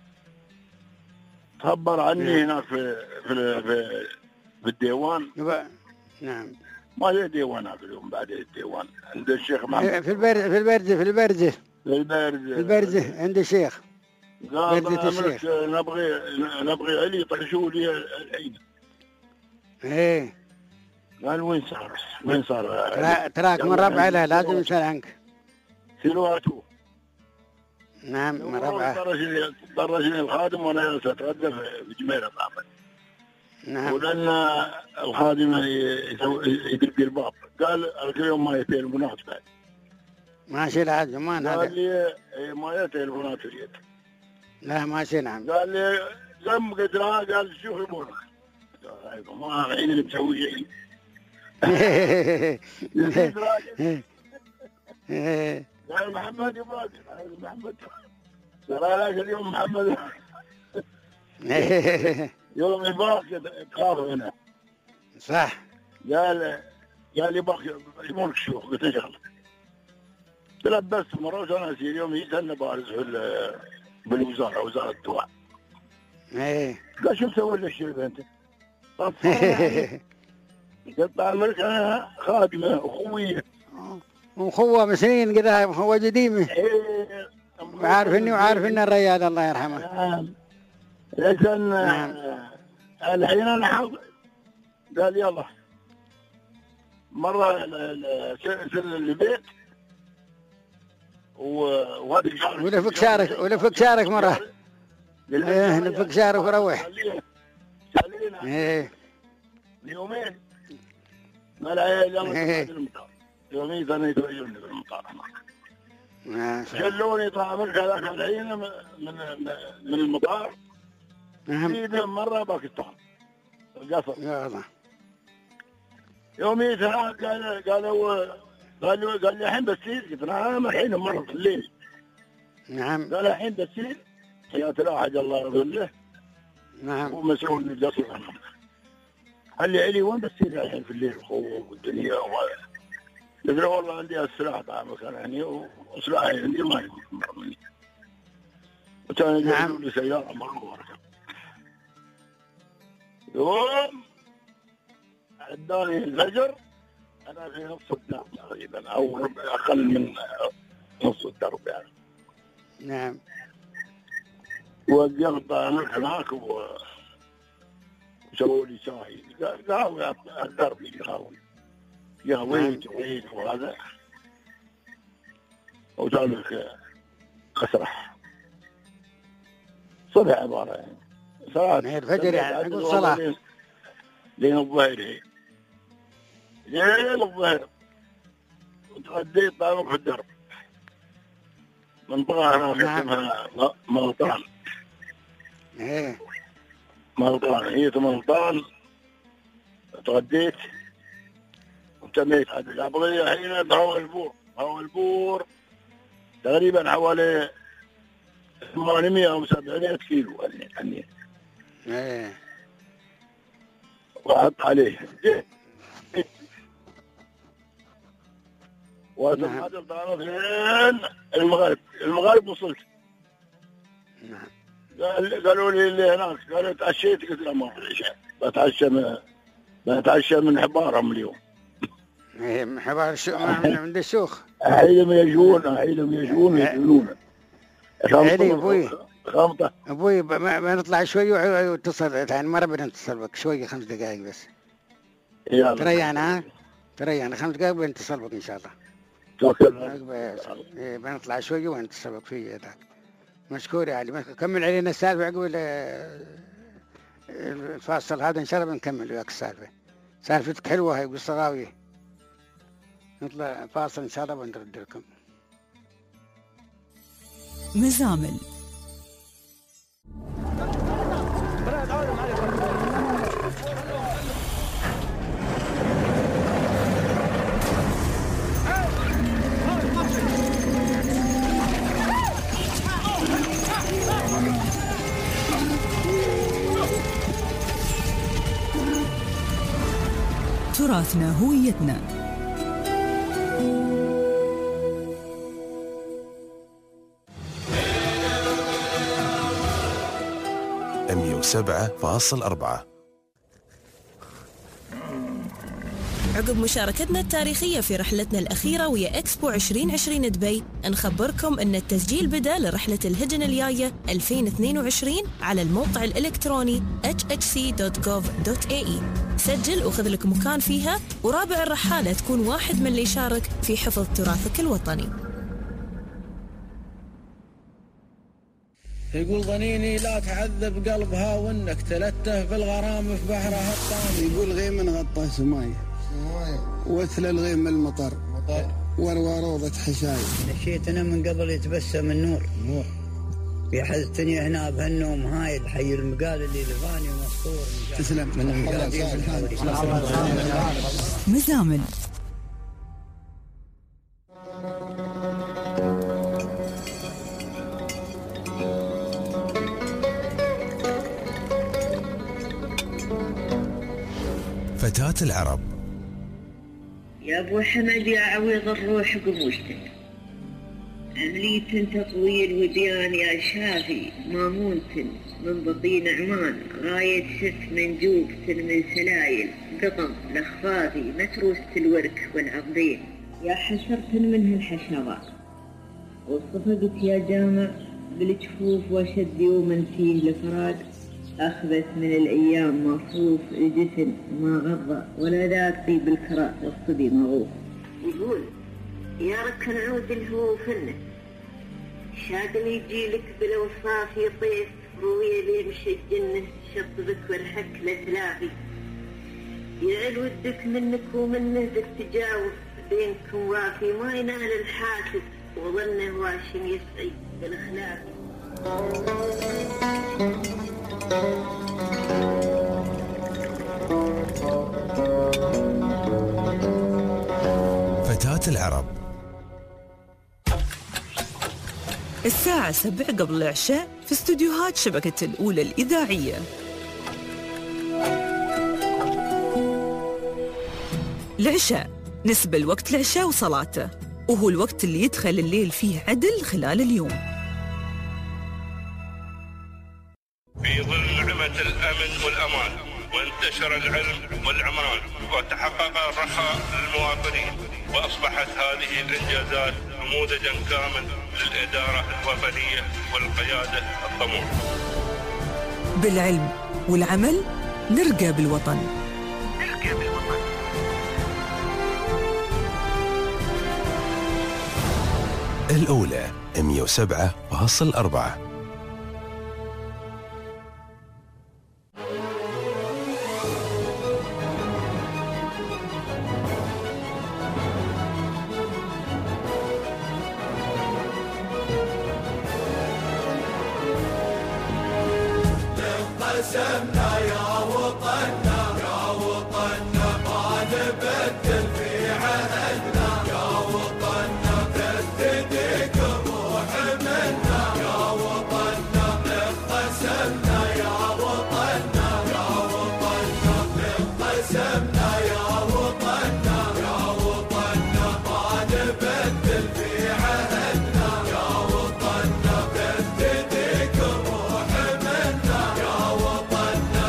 خبر عني. نعم. هناك في في في, في الديوان. نعم. ما لي ديوان هذا اليوم بعد الديوان عند الشيخ محمد. في البرزة في البرزة في البرزة في البرزة في البرزة عند الشيخ. قال الشيخ نبغي نبغي علي طيشوا لي الحين. ايه قال وين صار وين صار تراك من ربعه له لازم يسأل عنك. سلواته. نعم من ربعه. طرشني الخادم وانا جالس اتغدى في جميله طعمه. نعم. ولأن الخادم يدق الباب قال اليوم ما يبي تليفونات بعد. ماشي لا زمان هذا. قال لي ما يبي تليفونات في اليد. لا ماشي نعم. قال لي زم قلت له قال شوف يبونك. ما الحين اللي مسوي شيء. قال محمد يبغاك محمد. قال لا اليوم محمد. يوم يباك تخاف هنا. صح. قال قال يباك يبونك شوف قلت له شغلك. تلبست مرة وانا اسير يوم يسالنا بارز في بالوزارة وزارة الدواء. ايه قال شو مسوي لك الشيء انت؟ قلت عمرك انا خادمه اخويه وخوه مسنين كذا هو قديمه وعارف اني وعارف ان الريال الله يرحمه. نعم لكن الحين انا حظ قال يلا مره سر البيت وهذا شارك ولفك شارك ولفك شارك مره ايه لفك شارك وروح ايه يومين قال عيال يلا المطار يومين ثاني يتغيرون في المطار شلوني طامر هذاك الحين من من المطار في مره باكستان القصر يا الله يومين ثلاث قال قالوا قالوا قال لي الحين بسير قلت نعم الحين مره في الليل نعم قال الحين بسير حياة الواحد الله يرضى له نعم ومسؤول من القصر قال لي علي وين بسير الحين في الليل والدنيا وهذا قلت له والله عندي السلاح طعمه كان يعني وسلاحي عندي ما يكون مره مني وكان يجيبوا لي سياره مره مباركه يوم اداني الفجر انا في نص الدرب تقريبا او اقل من نص الدرب يعني نعم وقفت انا هناك وسووا لي شاي قهوه الدرب يقهوي قهويت وعيت وهذا وجالك اسرح صلح عباره يعني صلاه الفجر يعني نقول صلاه لين الظهر هي لين الظهر وتغديت طابق في الدرب منطقه هنا اسمها ملطان ايه ملطان هي ملطان تغديت وتميت هذه الأبغية حين بهو البور بهو البور تقريبا حوالي ثمانمائة أو سبعمائة كيلو يعني ايه وحط عليه وهذا الطرف لين المغرب المغرب وصلت نعم قالوا لي اللي هناك قالوا تعشيت قلت له ما في العشاء بتعشى من بتعشى من حبارهم اليوم ايه من حبار الشو من عند الشوخ حيلهم يجون حيلهم يجون يجونون علي ابوي خمطه ابوي بنطلع شوي واتصل يعني مره بنتصل بك شوي خمس دقائق بس تريحنا ها تريحنا خمس دقائق بنتصل بك ان شاء الله ايه بنطلع شوي ونتصل بك في ذاك مشكور يا علي كمل علينا السالفه عقب الفاصل هذا ان شاء الله بنكمل وياك السالفه سالفتك حلوه هاي والصغاويه نطلع فاصل ان شاء الله بنرد لكم مزامل تراثنا هويتنا. مئة وسبعة فاصلة أربعة. عقب مشاركتنا التاريخية في رحلتنا الأخيرة ويا إكسبو عشرين عشرين دبي، نخبركم أن التسجيل بدأ لرحلة الهجن الجاية ألفين واثنين وعشرين على الموقع الإلكتروني إتش إتش سي دوت جوف دوت إيه إي. سجل وخذ لك مكان فيها، ورابع الرحالة تكون واحد من اللي يشارك في حفظ تراثك الوطني. يقول ظنيني لا تعذب قلبها وانك تلته في الغرام في بحرها الطامي. يقول غيم غطى سمايه وثل الغيم المطر مطر وروى روضة حشاي. نشيتنا من قبل يتبسم النور نور بيحزتني هنا بهالنوم هاي الحي المقال اللي لفاني ومسطور. تسلم من المقال. مزامل فتاة العرب. يا ابو حمد يا عويض الروح قبوشتك، عملية تطويل وديان يا شافي مامونة من بطين عمان غاية ست منجوب من سلايل قطم لخفاضي متروسة الورك والعضين يا حشرة منه الحشرات وصفقت يا جامع بالجفوف وشد يوما فيه لفراق أخذت من الأيام مصروف الجسم ما غضى ولا ذاك طيب الكراء والصبي مغوف يقول يا ركن عود الهو فنه شادم يجي لك بالوصاف يطيف روية لي مش الجنة شطبك والحك لتلاقي يعل ودك منك ومنه ذك تجاوب بينكم وافي ما ينال الحاسب وظنه واشم يسعي بالأخلاق. فتاة العرب. الساعة سبع قبل العشاء في استوديوهات شبكة الأولى الإذاعية. العشاء نسبة الوقت العشاء وصلاته، وهو الوقت اللي يدخل الليل فيه عدل خلال اليوم. في ظل نعمة الأمن والأمان وانتشر العلم والعمران وتحقق الرخاء للمواطنين، وأصبحت هذه الإنجازات نموذجا كامل للإدارة الوطنية والقيادة الطموح. بالعلم والعمل نرقى بالوطن. نرقى بالوطن. الأولى مئة وسبعة فاصل أربعة. قسمنا يا وطننا يا وطننا ما نبدل في عهدنا يا وطننا تهديك روح منا يا وطننا قسمنا يا وطننا يا وطننا قسمنا يا وطننا يا وطننا ما نبدل في عهدنا يا وطننا تهديك روح منا يا وطننا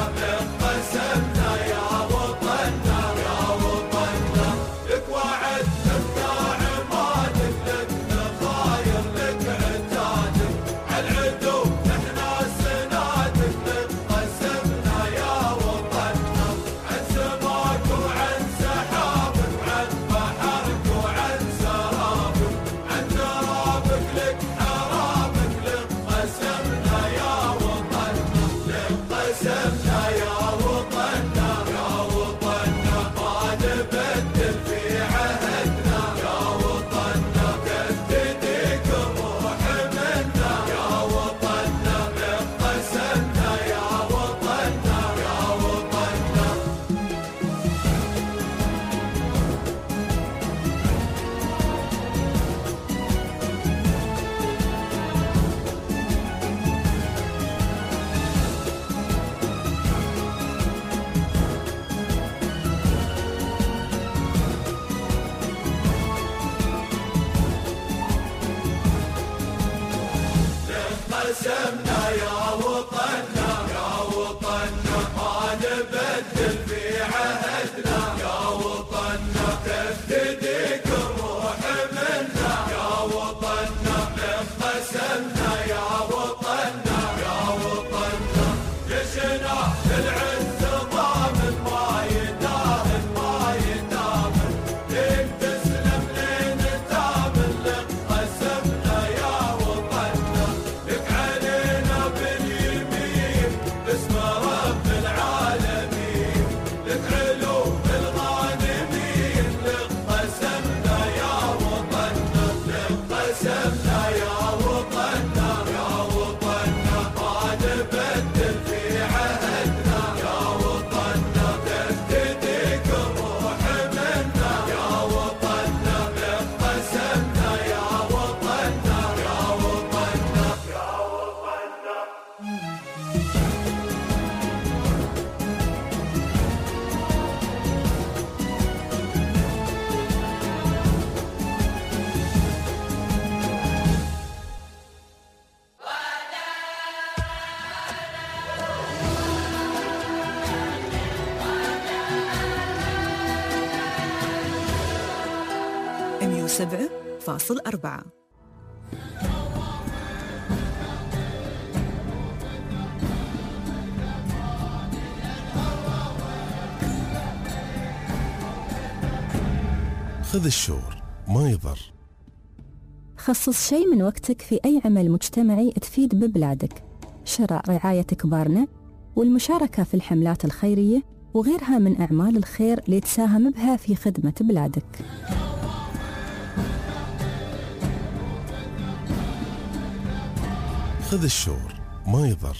سبعة فاصل أربعة. خذ الشور ما يضر. خصص شيء من وقتك في أي عمل مجتمعي تفيد ببلادك، شراء رعاية كبارنا والمشاركة في الحملات الخيرية وغيرها من أعمال الخير لتساهم بها في خدمة بلادك. خذ الشور ما يضر.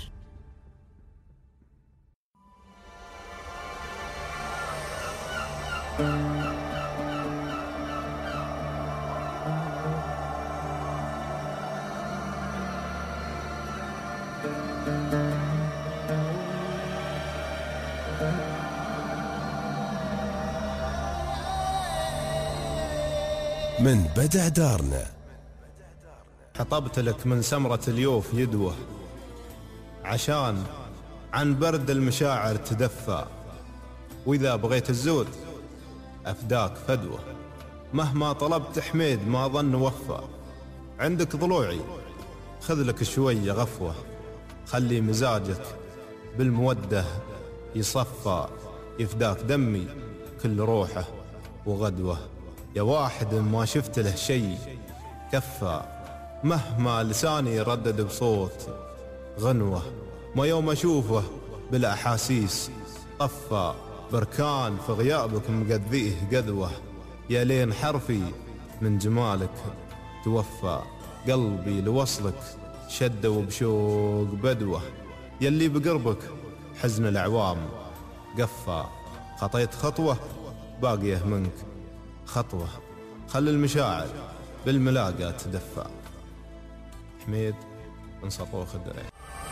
من بدع دارنا حطبت لك من سمرة اليوف يدوه عشان عن برد المشاعر تدفى، وإذا بغيت الزود أفداك فدوة، مهما طلبت حميد ما ظن وفى، عندك ضلوعي خذ لك شوية غفوة، خلي مزاجك بالمودة يصفى، يفداك دمي كل روحه وغدوة، يا واحد ما شفت له شي كفى، مهما لساني يردد بصوت غنوة، ما يوم أشوفه بالأحاسيس طفى، بركان في غيابك مقذيه قذوة، يا لين حرفي من جمالك توفى، قلبي لوصلك شده وبشوق بدوة، يلي بقربك حزن الأعوام قفى، خطيت خطوة باقيه منك خطوة، خل المشاعر بالملاقى تدفى. حميد من سطوخ الدرع.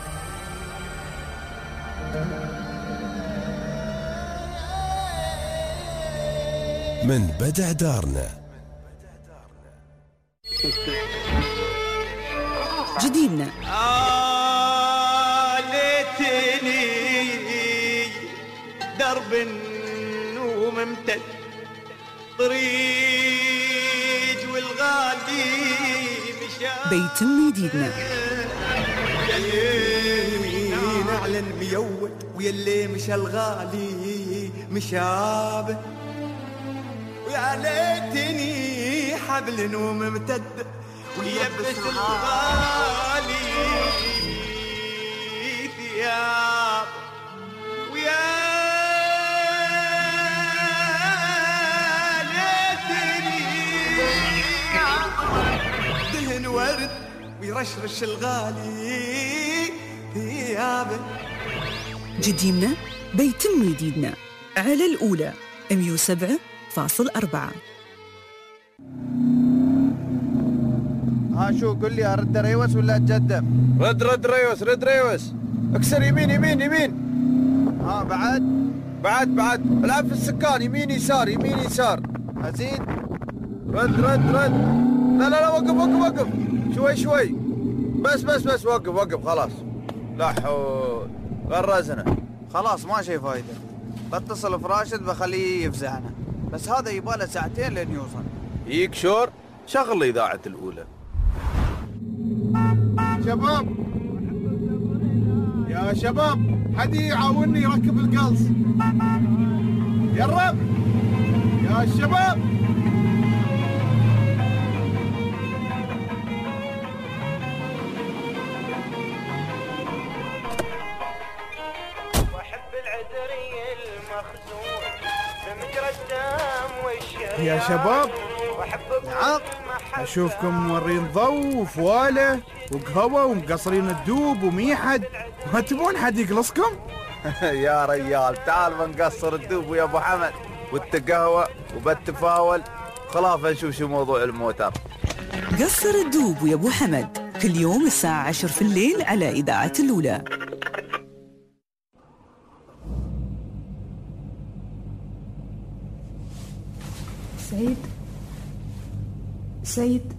من بدع دارنا. جديدنا. آه ليتني درب وممتد طريق والغالي مشى بيتم جديدنا. يلي نعلن ميود ويلي مشى الغالي مشابه، ويا ليتني حبل وممتد ويلبس الغالي ثياب، ويا دهن ورد ويرشرش الغالي ثيابه. جديدنا بيتم جديدنا على الأولى مية وسبعة فاصل أربعة. ها شو قل لي ارد ريوس ولا اتقدم؟ رد رد ريوس رد ريوس، اكسر يمين يمين يمين. ها بعد بعد بعد العب في السكان، يمين يسار يمين يسار. ازيد رد رد رد. لا لا لا وقف وقف وقف شوي شوي بس بس بس وقف وقف خلاص. لا حول غرزنا خلاص ما شي فايده. بتصل فراشد بخليه يفزعنا، بس هذا يباله ساعتين لين يوصل. ييك شور شغل اذاعه الاولى. شباب يا شباب حد يعاونني يركب القلص يا الرب يا الشباب. واحب العذري المخزون بمجرى الدم والشريان يا شباب نعم اشوفكم مورين ضو وفواله وقهوه ومقصرين الدوب وميحد، ما تبون حد يقلصكم؟ يا ريال تعال بنقصر الدوب ويا ابو حمد والتقهوه وبالتفاول خلافه نشوف شو موضوع الموتر. قصر الدوب ويا ابو حمد كل يوم الساعه عشرة في الليل على اذاعه الاولى. سعيد سعيد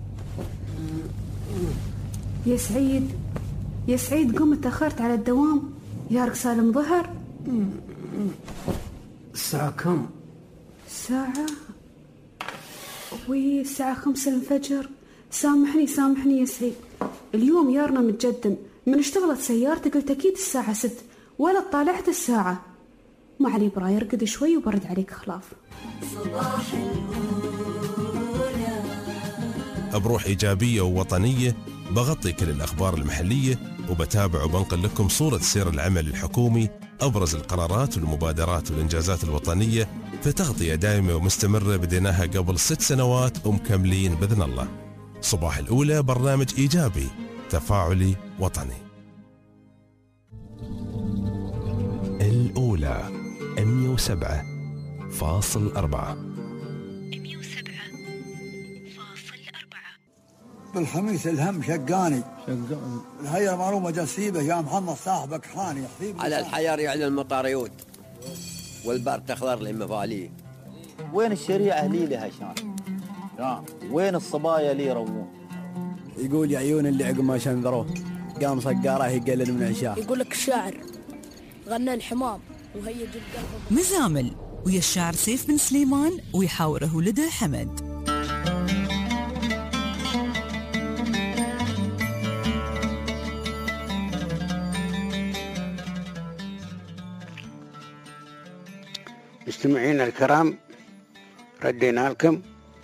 يا سعيد يا سعيد قم تأخرت على الدوام، يارك سالم ظهر. الساعة كم؟ ساعة لهوي الساعة خمسة الفجر. سامحني سامحني يا سعيد، اليوم يارنا متجدم، من اشتغلت سيارتي قلت أكيد الساعة ست ولا طالعت الساعة. ما علي براي ارقد شوي وبرد عليك خلاف. صباح بروح إيجابية ووطنية بغطي كل الأخبار المحلية وبتابع وبنقل لكم صورة سير العمل الحكومي، أبرز القرارات والمبادرات والإنجازات الوطنية في تغطية دائمة ومستمرة بديناها قبل ست سنوات ومكملين بإذن الله. صباح الأولى برنامج إيجابي تفاعلي وطني. الأولى مئة وسبعة فاصل أربعة. بالخميس الهم شقاني شقاني الهيئة معلومة جسيبة يا محمد صاحبك حاني على الحيار يعلن المطار يود والبار تخضر للمفاليه. وين الشريعة لي لها شان؟ وين الصبايا لي روون؟ يقول يا عيون اللي عقب ما شنذروه قام صقاره يقلل من عشاه. يقول لك الشاعر غنى الحمام وهيج القلب. مزامل ويا الشاعر سيف بن سليمان ويحاوره ولده حمد. مستمعينا الكرام، ردينا لكم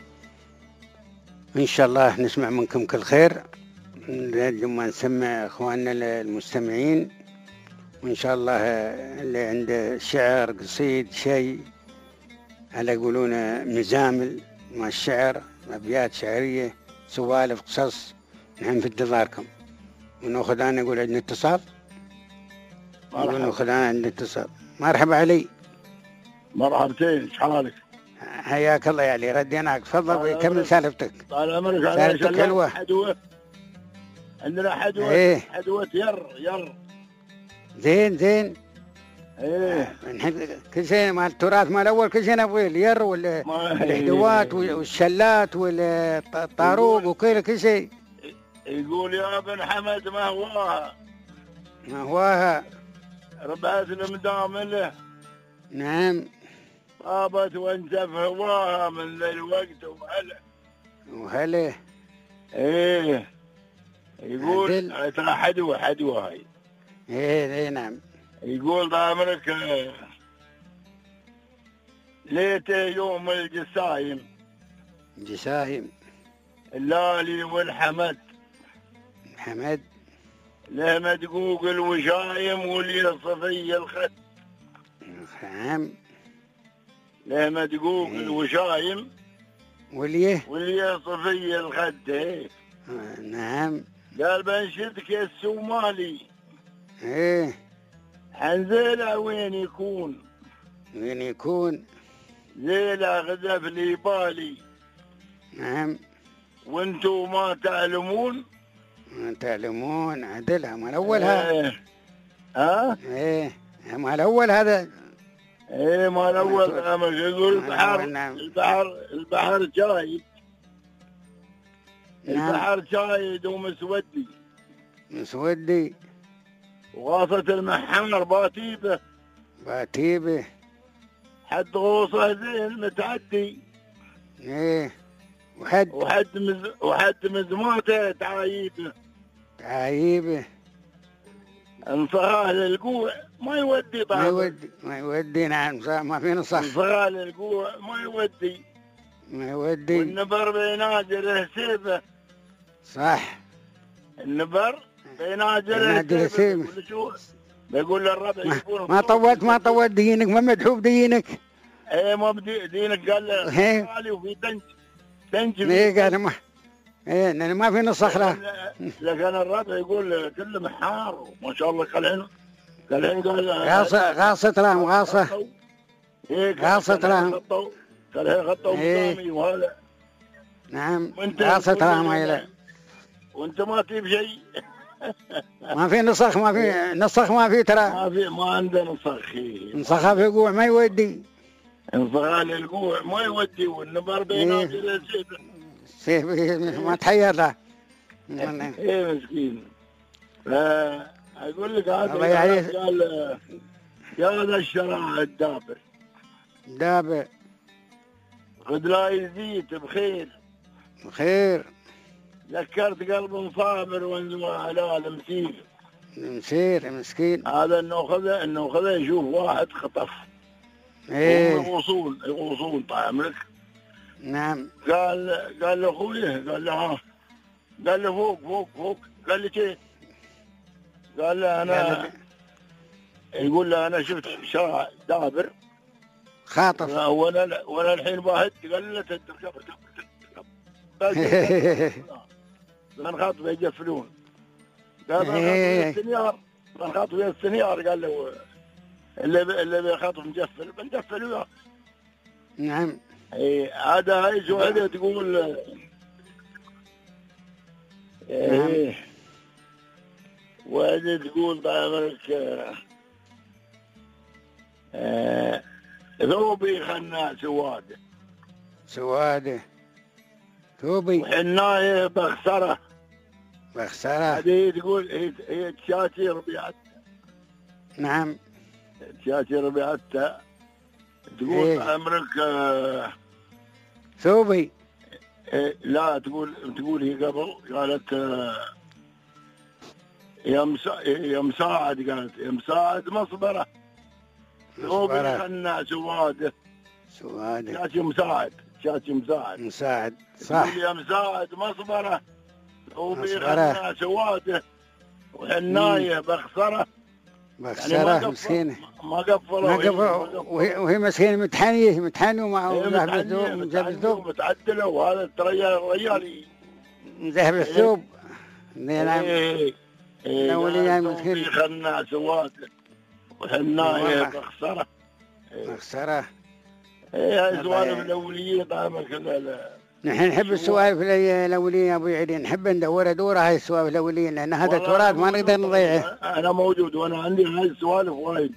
إن شاء الله نسمع منكم كل خير لما نسمع إخواننا المستمعين، وإن شاء الله اللي عنده شعر قصيد شيء على يقولون مزامل مع الشعر، أبيات شعرية، سوالف، قصص، نحن في انتظاركم. ونأخذ أنا أقول عندنا اتصال، ونأخذ أنا عندنا اتصال. مرحبا علي. مرحبتين، ايش حالك؟ حياك الله يا علي، رديناك، تفضل كمل سالفتك. طال عمرك. سالفتك حلوة. حدوة عندنا حدوة. ايه حدوة ير ير زين زين. ايه كل شيء مال التراث مال الاول، كل شيء نبغيه، الير والحدوات والشلات والطاروق وكل كل شيء. يقول يا ابن حمد ما هواها ما هواها ربعت المدامله. نعم. طابت وانت في هواها من ذا الوقت وهلا وهلا. ايه يقول ترى حدوة حدوة هاي. ايه ايه نعم. يقول ضامرك ليت يوم الجسايم جسايم اللالي والحمد حمد له مدقوق الوشايم واللي صفي الخد. نعم. له مدقوق الوشايم واللي واللي صفي الخد. ايه آه نعم. قال بنشدك السومالي. ايه حنزيله وين يكون؟ وين يكون؟ زيله غذا في ليبالي. نعم. وانتو ما تعلمون؟ ما تعلمون عدلها مال الاول هذا. ايه ها؟ ايه مال الاول هذا. ايه مال الاول. يقول البحر البحر البحر جايد. البحر جايد ومسودي. مسودي. وغاصة المحار باتيبه. باتيبه. حد غوصه زين متعدي. ايه وحد وحد مز وحد مزماته تعايبه. تعايبه. انصهاه للقوع ما يودي طبعا. ما يودي ما يودي. نعم ما في نصح. انصهاه للقوع ما يودي. ما يودي. والنبر بيناجره سيفه. صح. النبر بيناجره سيفه. شو بيقول للربع يكون ما طولت ما طولت دينك ما مدحوب دينك. ايه ما بدي دينك قال له غالي وفي تنج تنج. ايه قال ما ايه ما في نسخ له. لكن الربع يقول كله محار ما شاء الله. قال قال قال غاصه غاصه رام غاصه. ايه غاصه رام. قال هي غطوا قدامي وهذا. نعم غاصه رام هاي. وانت ما تجيب شيء. ما في نسخ ما في نسخ ما في ترى. ما في ما عنده نسخ. نسخها في قوع ما يودي. انصغى للقوع ما يودي. والنبر بينات السيف سيف ما تحير له. ايه مسكين. اقول لك هذا قال يا ذا الشراع الدابر. دابر. قد لا يزيد بخير. بخير. ذكرت قلب صابر وانزوى على المسير. المسير مسكين. هذا انه خذ انه خذ يشوف واحد خطف. ايه. يغوصون يغوصون طال عمرك. نعم. قال قال له اخويه قال له ها. قال له فوق فوق فوق. قال لي كيف؟ قال له انا يقول له انا شفت شارع دابر خاطف وانا وانا الحين باهد. قال له تركب اركب اركب. قال خاطف يجفلون. قال انا السنيار انا خاطف ويا السنيار. قال له اللي اللي بيخاطف مجفل بنجفل وياه. نعم. اي هذا هاي سعوديه تقول ايه وهذه تقول طال آه ثوبي خنا سواده. سواده ثوبي. وحنايه بخسره. بخسره. هذه تقول هي هي تشاتي ربيعتها. نعم. تشاتي ربيعتها تقول إيه؟ عمرك آه ثوبي. إيه لا تقول تقول هي قبل قالت آه يا مسا يا مساعد. قالت يا مساعد مصبره. ثوبي خنا سواده. سواده. شاتي مساعد. شاتي مساعد. مساعد صح. يا مساعد مصبره. ثوبي خنا سواده وحنايه بخسره. بخسره يعني مسكينه. ما قفلوا. ما قفلوا وهي مسكينه متحنيه متحنيه ومع مذهب الثوب متعدله. وهذا الرجال الرجال مذهب الثوب. نعم. ايه الاولياء مسكين. خنا سواده وحنايه بخسره. بخسره. ايه هاي سوالف الاوليه طعمه كذا. نحن نحب السوالف الاوليه يا ابو عيدين. نحب ندور دوره هاي السوالف الاوليه لان هذا تراث ما نقدر نضيعه. انا موجود وانا عندي هاي السوالف وايد.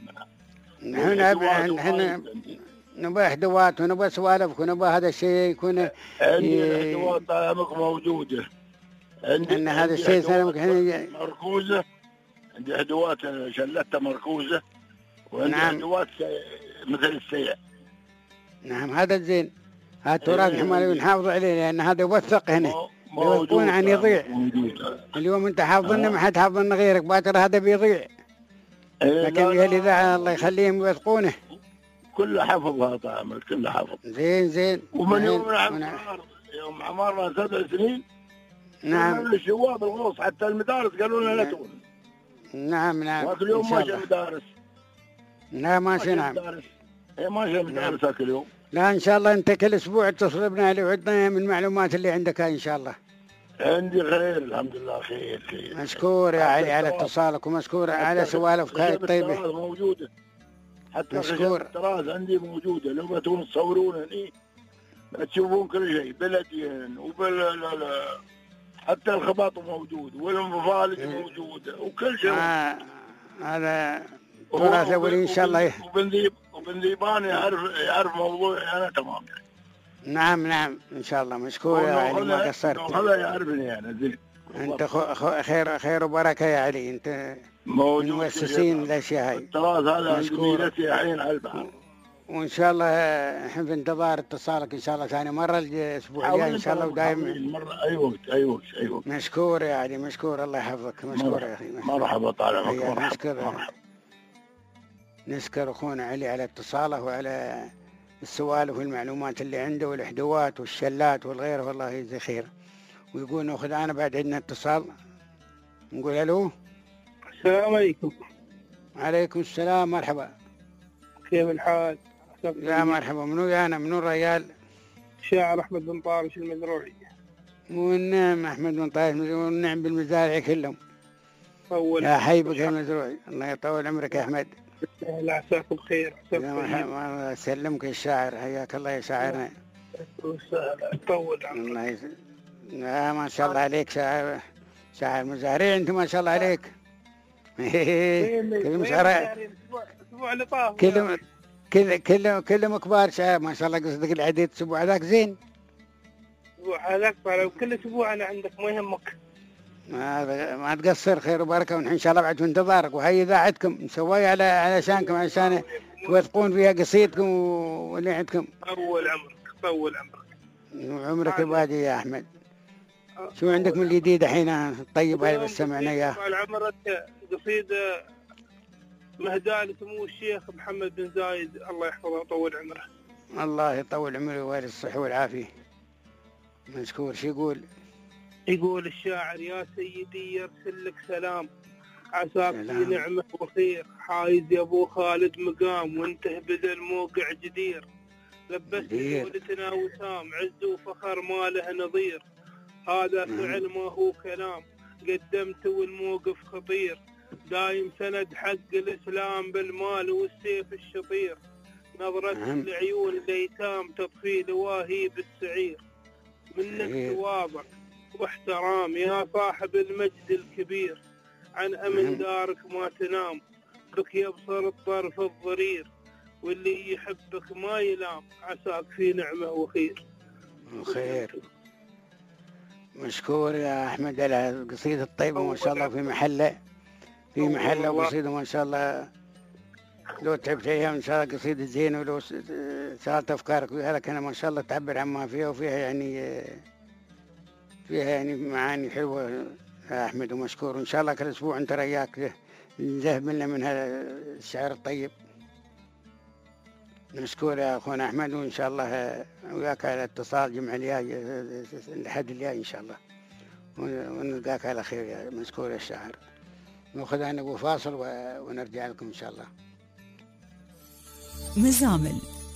نحن نحن نبغى حدوات ونبغى سوالف ونبغى هذا الشيء يكون. عندي حدوات طعمك موجوده. عندي ان هذا الشيء سلامك مركوزه. عندي حدوات شلتها مركوزه. وعندي نعم. حدوات مثل السيع. نعم هذا الزين. هذا التراث احنا نحافظ عليه لان هذا يوثق هنا. يوثقون عن يضيع. اليوم انت حافظنا ما حد حافظنا غيرك باكر هذا بيضيع. لكن يا الاذاعه الله يخليهم يوثقونه. كله حفظها طعمك كله حفظ. زين زين. ومن يوم عمار يوم عمارنا سبع سنين. نعم. الشباب الغوص حتى المدارس قالوا لنا لا تقول. نعم نعم. وكل يوم ماشي مدارس. لا ماشي نعم. هي ماشي مدارس كل يوم. لا ان شاء الله انت كل اسبوع اتصل بنا لوعدنا من المعلومات اللي عندك هاي ان شاء الله. عندي خير الحمد لله خير خير. مشكور يا علي على اتصالك ومشكور على سوالفك هاي الطيبه. موجوده. حتى مشكور. الطراز عندي موجوده لو بتون تصورون هني تشوفون كل شيء بلدين وبال حتى الخباط موجود والمفالج موجوده وكل شيء. آه هذا تراث اولي ان شاء الله. وبنذيب وبنذيبان يعرف يعرف موضوعي انا تمام يعني. نعم نعم ان شاء الله مشكور يا علي ما قصرت. هذا يعرفني انا زين. انت خير خير وبركه يا علي. انت موجود من مؤسسين الاشياء هاي. التراث هذا عندي ميلتي الحين على البحر. وان شاء الله نحن في انتظار اتصالك ان شاء الله ثاني مره الاسبوع الجاي ان شاء الله ودائما. مره اي وقت اي وقت اي وقت. مشكور يا علي مشكور الله يحفظك. مشكور يا اخي. مرحبا طال عمرك. مرحبا. نشكر اخونا علي على اتصاله وعلى السوالف والمعلومات اللي عنده والحدوات والشلات والغير والله يجزيه خير. ويقول ناخذ انا بعد عندنا اتصال نقول الو. السلام عليكم. عليكم السلام مرحبا. كيف الحال؟ يا مرحبا. منو يا انا منو الرجال؟ شاعر احمد بن طارش المزروعي. والنعم احمد بن طارش والنعم بالمزارع كلهم. اول يا حي بك يا المزروعي الله يطول عمرك يا احمد. لا عساكم بخير. الله يسلمك الشاعر حياك الله يا شاعرنا. طول عمرك. الله يسلمك. لا ما شاء الله عليك شاعر شاعر مزارع انت ما شاء الله عليك. كلهم شاعر. الاسبوع اللي طاف كلهم كل كل كلهم كبار شاعر ما شاء الله. قصدك العديد الاسبوع ذاك زين. الاسبوع هذاك كل اسبوع انا عندك ما يهمك. ما ما تقصر خير وبركه ونحن ان شاء الله بعد في انتظارك. وهي اذاعتكم مسويه على علشانكم عشان توثقون فيها قصيدكم واللي عندكم. اول عمرك طول عمرك. عمرك البادي يا أحمد. شو عندك من الجديد الحين الطيب هاي بس سمعنا إياه؟ طال عمرك قصيدة مهداة لسمو الشيخ محمد بن زايد الله يحفظه ويطول عمره. الله يطول عمره ويوالي الصحة والعافية. مشكور. شو يقول؟ يقول الشاعر: يا سيدي يرسل لك سلام، عساك في نعمة وخير، حايز يا ابو خالد مقام، وانته بذل موقع جدير، لبست دولتنا وسام، عز وفخر ما له نظير، هذا فعل ما هو كلام، قدمته والموقف خطير، دايم سند حق الإسلام بالمال والسيف الشطير، نظرة لعيون الأيتام تطفي لواهي بالسعير، منك تواضع واحترام يا صاحب المجد الكبير، عن أمن دارك ما تنام، بك يبصر الطرف الضرير، واللي يحبك ما يلام، عساك في نعمة وخير. وخير. مشكور يا أحمد على القصيدة الطيبة ما شاء الله، في محله في محله وقصيدة ما شاء الله، لو تعبت فيها إن شاء الله قصيدة زينة، ولو سألت أفكارك فيها، لكن ما شاء الله تعبر عما فيها، وفيها يعني فيها يعني معاني حلوة يا أحمد، ومشكور. وإن شاء الله كل أسبوع أنت رياك نذهب لنا من هذا الشعر الطيب. مشكور يا أخونا أحمد، وإن شاء الله وياك على اتصال جمع الجاي الحد الجاي إن شاء الله، ونلقاك على خير يا مشكور يا الشاعر. نأخذ أنا فاصل ونرجع لكم إن شاء الله. مزامل.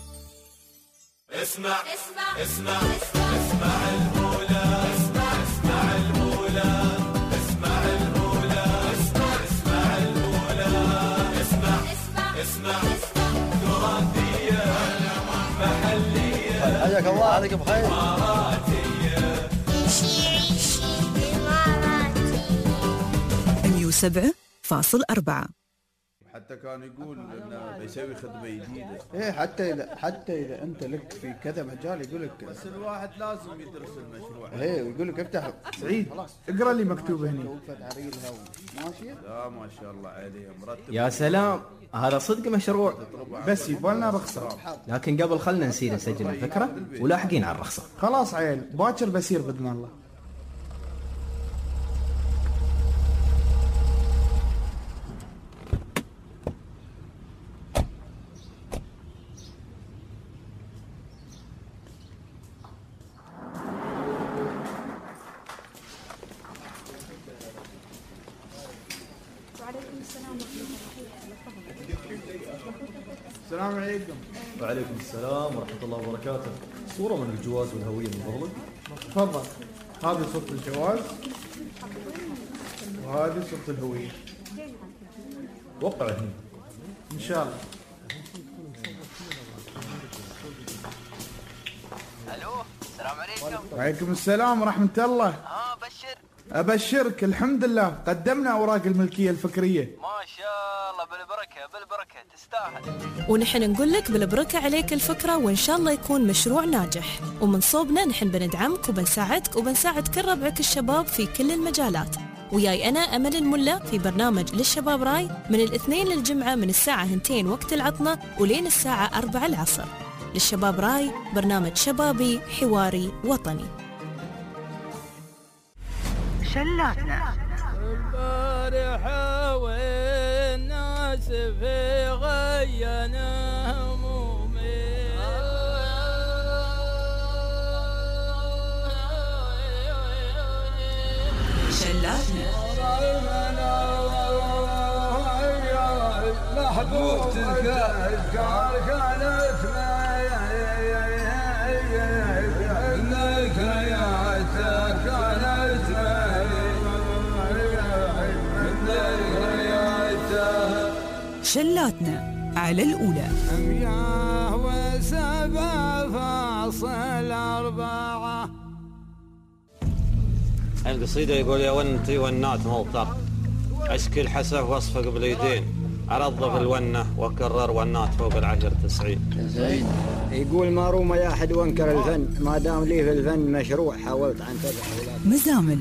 اسمع اسمع اسمع اسمع المولى، اسمع اسمع المولى، اسمع المولى، اسمع اسمع المولى، اسمع اسمع اسمع تراثية محلية، حياك الله. عليك بخير. إماراتية، عيشي عيشي إماراتي. مية وسبعة فاصل أربعة. حتى كان يقول انه بيسوي خدمه جديده. ايه حتى اذا حتى اذا انت لك في كذا مجال يقول لك، بس الواحد لازم يدرس المشروع. ايه ويقول لك افتح. سعيد اقرا لي مكتوب هنا. ماشيه؟ لا ما شاء الله عليه مرتب. يا سلام، هذا صدق مشروع، بس يبغى رخصه. لكن قبل خلنا نسير نسجل الفكره ولاحقين على الرخصه. خلاص عيل باكر بسير باذن الله. السلام عليكم. وعليكم السلام ورحمة الله وبركاته. صورة من الجواز والهوية من فضلك. تفضل. هذه صورة الجواز وهذه صورة الهوية. وقع هنا. إن شاء الله. ألو السلام عليكم. وعليكم السلام ورحمة الله. ها بشر. أبشرك الحمد لله قدمنا أوراق الملكية الفكرية. ما شاء الله بالبركة بالبركة تستاهل. ونحن نقول لك بالبركة عليك الفكرة، وإن شاء الله يكون مشروع ناجح، ومن صوبنا نحن بندعمك وبنساعدك وبنساعد كل ربعك الشباب في كل المجالات. وياي أنا أمل الملا في برنامج للشباب راي من الاثنين للجمعة من الساعة اثنتين وقت العطلة ولين الساعة أربعة العصر. للشباب راي برنامج شبابي حواري وطني. شلاتنا البارحة والناس في غينا همومي، شلاتنا محبوبتك كان كانت شلاتنا على الأولى. مياه وسبع فاصل أربعة. القصيدة يقول يا ونتي ونات ملطر، أشكي الحسف واصفق باليدين، أرضف الونة وكرر ونات فوق العشر تسعين. زين. يقول ما روم يا أحد وانكر الفن، ما دام لي في الفن مشروع حاولت عن تبع. مزامل.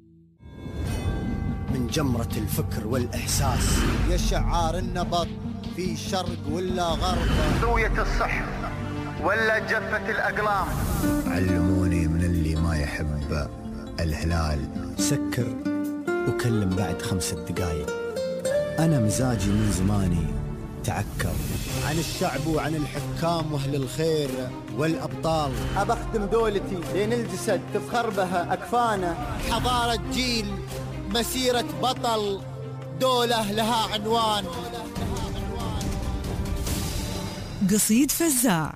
من جمرة الفكر والإحساس يشعار النبض في شرق ولا غرب، زوية الصح ولا جفة الأقلام. علموني من اللي ما يحب الهلال سكر وكلم بعد خمسة دقايق. أنا مزاجي من زماني تعكر عن الشعب وعن الحكام واهل الخير والأبطال. أبخدم دولتي لين الجسد تفخربها أكفانه. حضارة جيل مسيرة بطل، دولة لها عنوان. قصيد فزاع.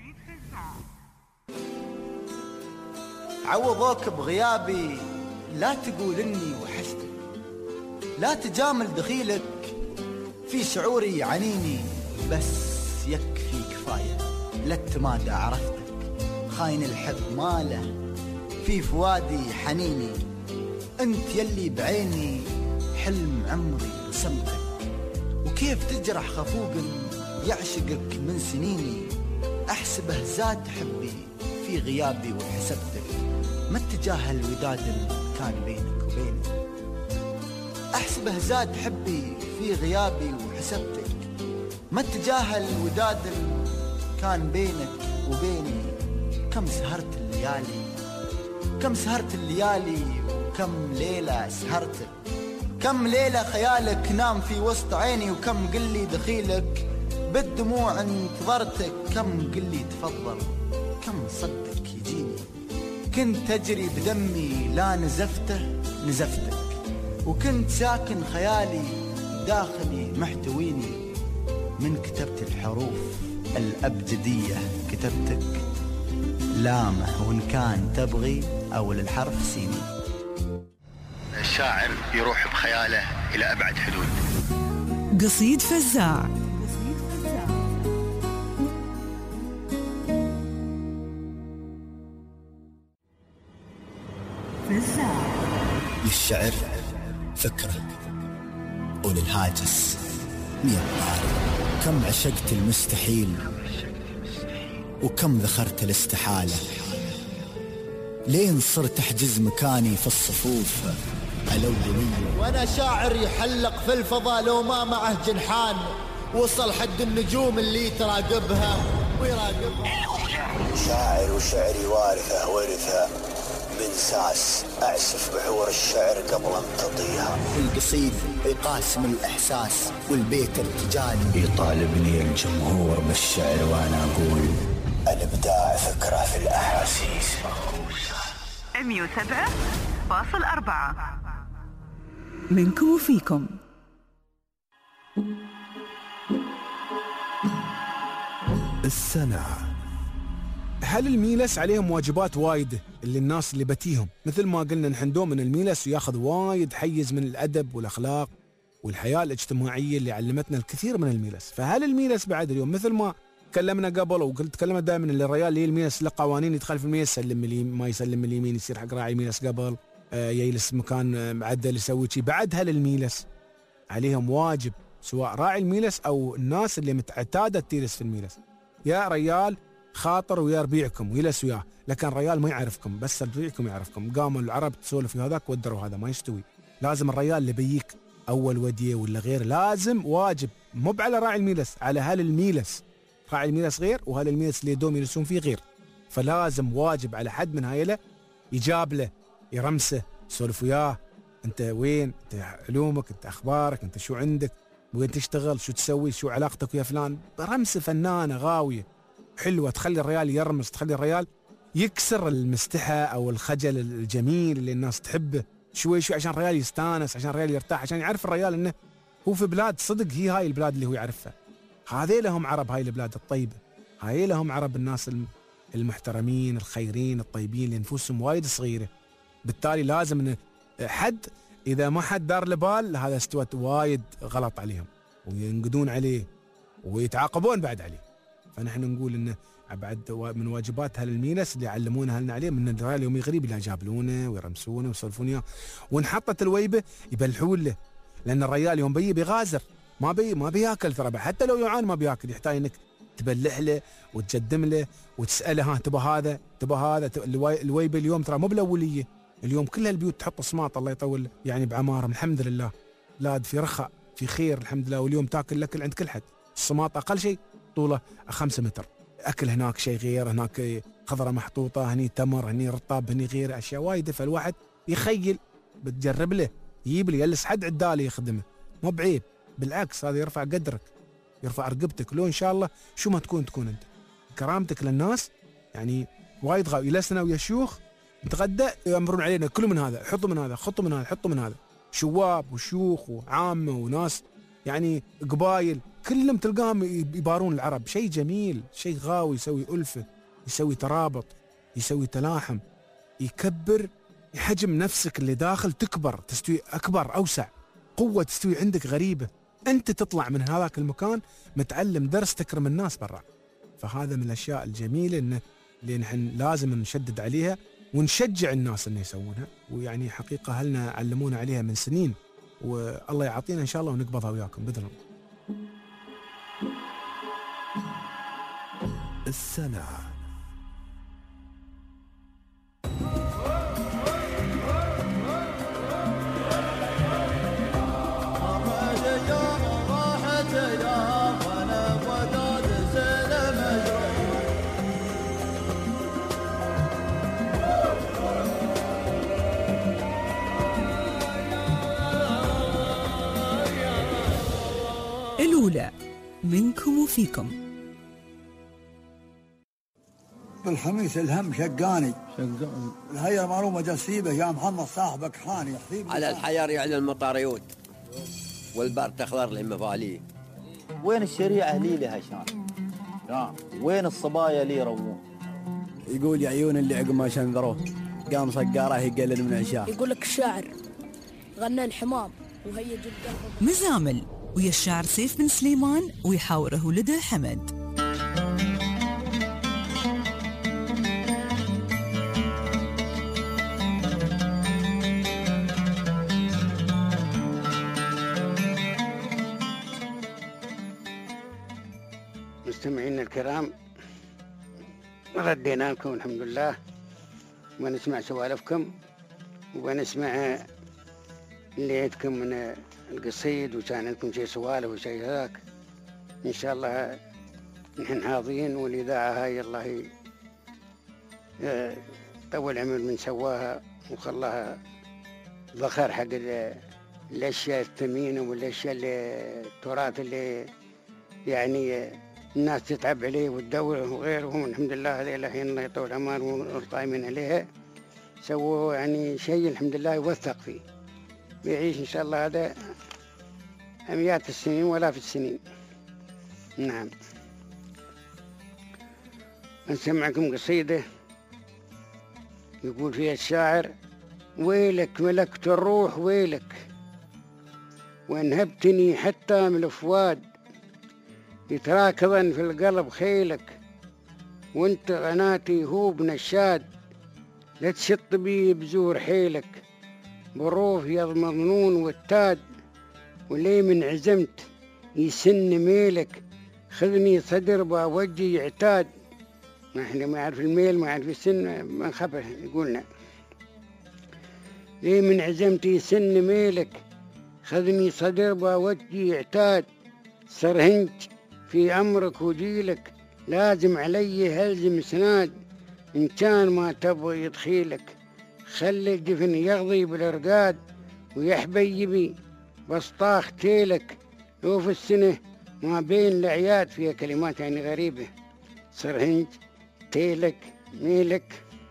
عوضوك بغيابي لا تقول إني وحشتك، لا تجامل دخيلك في شعوري عنيني. بس يكفي كفاية لا تمادى عرفتك، خاين الحب ماله في فوادي حنيني. انت يلي بعيني حلم عمري رسمتك، وكيف تجرح خفوق يعشقك من سنيني. احسبه زاد حبي في غيابي وحسبتك، ما تجاهل وداد كان بينك وبيني. احسبه زاد حبي في غيابي وحسبتك، ما تجاهل وداد كان بينك وبيني. كم سهرت الليالي كم سهرت الليالي وكم ليلة سهرتك. كم ليلة خيالك نام في وسط عيني، وكم قلي دخيلك بالدموع انتظرتك. كم قلي تفضل كم صدق يجيني. كنت أجري بدمي لا نزفته نزفتك، وكنت ساكن خيالي داخلي محتويني. من كتبت الحروف الأبجدية كتبتك، لامه وإن كان تبغي أول الحرف سيني. الشاعر يروح بخياله إلى أبعد حدود. قصيد فزاع. فزاع. للشعر فكرة وللهاجس مية طارق. كم عشقت المستحيل وكم ذخرت الاستحالة، لين صرت أحجز مكاني في الصفوف الأولية. وأنا شاعر يحلق في الفضاء لو ما معه جنحان، وصل حد النجوم اللي تراقبها ويراقبها. شاعر وشعري وارثة ورثة من ساس، أعسف بحور الشعر قبل أن تطيها. القصيد يقاسم الإحساس والبيت ارتجالي، يطالبني الجمهور بالشعر وأنا أقول الإبداع فكرة في الأحاسيس. مية وسبعة فاصل أربعة منكم وفيكم. السنة. هل الميلس عليهم واجبات وايد اللي الناس اللي بتيهم؟ مثل ما قلنا نحن دوم ان الميلس ياخذ وايد حيز من الادب والاخلاق والحياه الاجتماعيه اللي علمتنا الكثير من الميلس. فهل الميلس بعد اليوم مثل ما تكلمنا قبل وقلت تكلمنا دائما ان الرجال اللي الميلس له قوانين، يدخل في الميلس يسلم ما يسلم من اليمين يصير حق راعي الميلس قبل، آه يجلس مكان معدل يسوي شيء. بعد هل الميلس عليهم واجب سواء راعي الميلس او الناس اللي متعتاده تجلس في الميلس. يا ريال خاطر ويا ربيعكم ويلس وياه، لكن الريال ما يعرفكم بس ربيعكم يعرفكم. قاموا العرب تسولف في هذاك ودروا هذا ما يستوي. لازم الريال اللي بيك اول وديه ولا غير لازم واجب، مو على راعي الميلس، على هل الميلس. راعي الميلس غير وهل الميلس اللي دوم يلسون فيه غير، فلازم واجب على حد من هايله يجاب له يرمسه يسولف وياه. انت وين؟ انت علومك، انت اخبارك، انت شو عندك، وين تشتغل، شو تسوي، شو علاقتك ويا فلان. رمسه فنانه غاويه حلوه تخلي الريال يرمس، تخلي الريال يكسر المستحى او الخجل الجميل اللي الناس تحبه شوي شوي، عشان الريال يستانس، عشان الريال يرتاح، عشان يعرف الريال انه هو في بلاد صدق هي هاي البلاد اللي هو يعرفها. هذي لهم عرب هاي البلاد الطيبه، هاي لهم عرب الناس المحترمين الخيرين الطيبين اللي نفوسهم وايد صغيره. بالتالي لازم ان حد اذا ما حد دار له بال هذا استوت وايد غلط عليهم وينقدون عليه ويتعاقبون بعد عليه. فنحن نقول انه بعد من واجبات اهل الميلس اللي يعلمونا اهلنا عليه من الريال يوم يغرب لا يجابلونه ويرمسونه ويسولفون اياه، وانحطت الويبه يبلحون له، لان الريال يوم بي بيغازر ما بي ما بياكل ترى، حتى لو يعان ما بياكل، يحتاج انك تبلح له وتقدم له وتساله ها تبى هذا تبى هذا. الويبه اليوم ترى مو بالاوليه، اليوم كل البيوت تحط صماط الله يطول يعني بعمارهم الحمد لله، بلاد في رخاء في خير الحمد لله، واليوم تاكل الاكل عند كل حد. الصماط أقل شيء طوله خمسة متر. أكل هناك شيء غير، هناك خضرة محطوطة، هني تمر، هني رطاب، هني غير أشياء وايدة. فالواحد يخيل بتجرب له، يجيب لي يجلس حد عدالي يخدمه، مو بعيب، بالعكس هذا يرفع قدرك، يرفع رقبتك. لو إن شاء الله شو ما تكون تكون أنت كرامتك للناس. يعني وايد غاوي يلسنا ويا شيوخ نتغدى يأمرون علينا كل من هذا، حطوا من هذا، خطوا من هذا، حطوا من هذا، شواب وشيوخ وعامة وناس يعني قبايل كلهم تلقاهم يبارون العرب. شيء جميل، شيء غاوي، يسوي ألفة، يسوي ترابط، يسوي تلاحم، يكبر حجم نفسك اللي داخل، تكبر، تستوي أكبر، أوسع، قوة تستوي عندك غريبة. أنت تطلع من هذاك المكان متعلم درس تكرم الناس برا. فهذا من الأشياء الجميلة إن اللي نحن لازم نشدد عليها ونشجع الناس إنه يسوونها. ويعني حقيقة أهلنا علمونا عليها من سنين، والله يعطينا إن شاء الله ونقبضها وياكم بإذن الله. السنة الأولى منكم وفيكم. بالخميس الهم شقاني الهيا معلومة جسيبة يا محمد صاحبك حاني على الحيار يعلن المطاريود والبار تخضر للمفاليه. وين الشريعة أهلي لها شان؟ وين الصبايا لي روون؟ يقول يا عيون اللي عقب ما شنذروه قام صقاره يقلل من عشاه. يقول لك الشاعر غنى الحمام وهي جدا مزامل ويا الشاعر سيف بن سليمان ويحاوره ولده حمد. مستمعينا الكرام، ردينا لكم الحمد لله، ونسمع سوالفكم ونسمع اللي عندكم من القصيد، وكان لكم شيء سوالف وشيء هذاك. إن شاء الله نحن حاضرين، والإذاعة هاي الله طول عمر من سواها وخلاها ذخر حق الأشياء الثمينة والأشياء اللي التراث اللي يعني الناس تتعب عليه والدولة وغيرهم. الحمد لله هذه الحين الله يطول عمر والقائمين عليها سووا يعني شيء الحمد لله يوثق فيه، بيعيش إن شاء الله هذا مئات السنين ولا في السنين. نعم، نسمعكم قصيدة يقول فيها الشاعر: ويلك ملكت الروح ويلك، وانهبتني حتى من الفؤاد، يتراكضا في القلب خيلك، وانت غناتي هو بنشاد، لا تشط بي بزور حيلك، بروف يا المظنون والتاد، ولي من عزمت يسن ميلك، خذني صدر بوجهي يعتاد. ما احنا ما يعرف الميل ما يعرف السن، ما نخبر يقولنا لي من عزمت يسن ميلك، خذني صدر بوجهي يعتاد، سرهنج في أمرك وجيلك، لازم علي هلزم سناد، إن كان ما تبغي يدخيلك، خلي الجفن يغضي بالأرقاد، ويحبيبي بسطاخ تيلك، لو في السنة ما بين الأعياد. فيها كلمات يعني غريبة، سرهنج تيلك ميلك،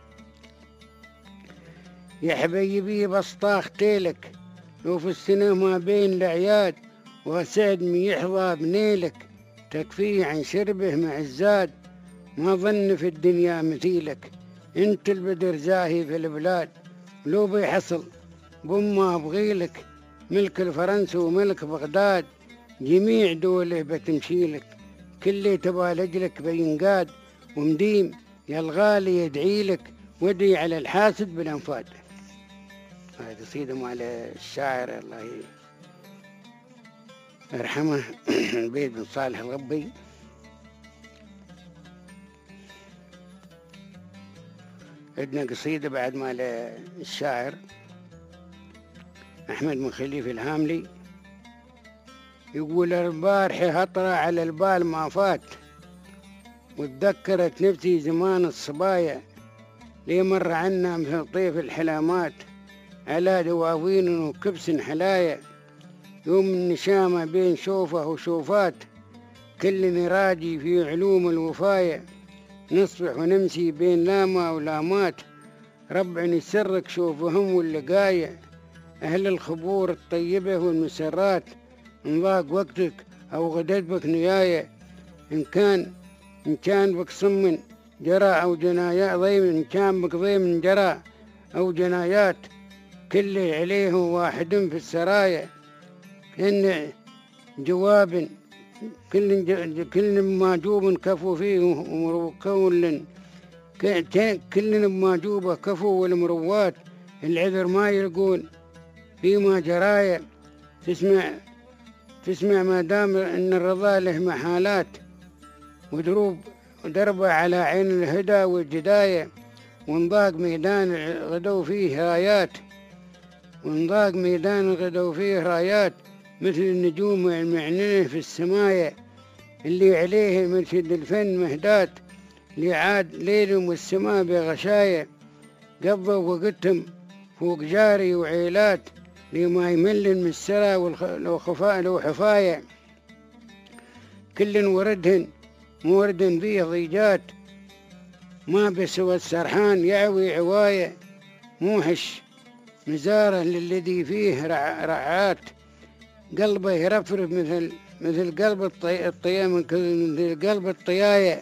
يا حبيبي بسطاخ تيلك، لو في السنة ما بين الأعياد، وسعد من يحظى بنيلك، تكفيه عن شربه مع الزاد، ما ظن في الدنيا مثيلك، انت البدر زاهي في البلاد، لو بيحصل بما بغيلك، ملك الفرنسي وملك بغداد، جميع دوله بتمشيلك، كل تبى لجلك بينقاد، ومديم يا الغالي يدعيلك، ودي على الحاسد بالانفاد. هذه قصيدة مال الشاعر الله يرحمه البيت بن صالح الغبي. عندنا قصيدة بعد مال الشاعر أحمد بن خليفة الهاملي، يقول البارحة هطرة على البال ما فات، وتذكرت نفسي زمان الصبايا، لي مر عنا مثل طيف الحلامات، على دواوين وكبس حلايا، يوم النشامة بين شوفة وشوفات، كلني راجي في علوم الوفاية، نصبح ونمشي بين لامة ولامات، ربعني سرك شوفهم واللقاية، أهل الخبور الطيبة والمسرات، إن ضاق وقتك أو غدت بك نياية، إن كان إن كان بك صم جرى أو جنايات ضيم، إن كان بك ضيم جرى أو جنايات، كل عليه واحد في السرايا، إن جواب كل كل ماجوب كفو فيه ومروكول، كل ماجوبه كفو والمروات، العذر ما يلقون فيما جرايا، تسمع تسمع ما دام ان الرضا له محالات، ودروب ودربه على عين الهدى والجدايه، وانضاق ميدان غدو فيه رايات، وانضاق ميدان غدو فيه رايات، مثل النجوم المعننة في السماية، اللي عليه مرشد الفن مهدات، اللي عاد ليلهم والسماء بغشاية، قضوا وقتهم فوق جاري وعيلات، لما يمل من السرى والخفاء وحفاية، كل وردهن مورد فيه ضيجات، ما بسوى السرحان يعوي عواية، موحش مزاره للذي فيه رعات، قلبه يرفرف مثل مثل قلب الطي... الطي... مثل قلب الطياية،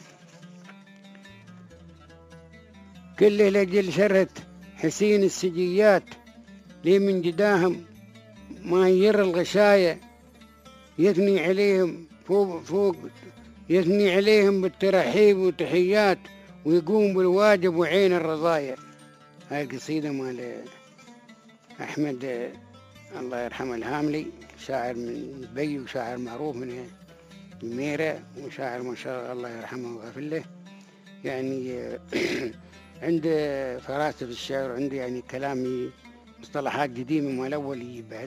كله لجل شرت حسين السجيات، لي من جداهم ما ير الغشاية، يثني عليهم فوق فوق يثني عليهم بالترحيب وتحيات، ويقوم بالواجب وعين الرضايا. هاي القصيدة مال أحمد الله يرحمه الهاملي، شاعر من بي وشاعر معروف من الميرة، وشاعر ما شاء الله يرحمه ويغفر له، يعني عنده فراسة في الشعر، وعنده يعني كلامي مصطلحات قديمة ما الأول بعد،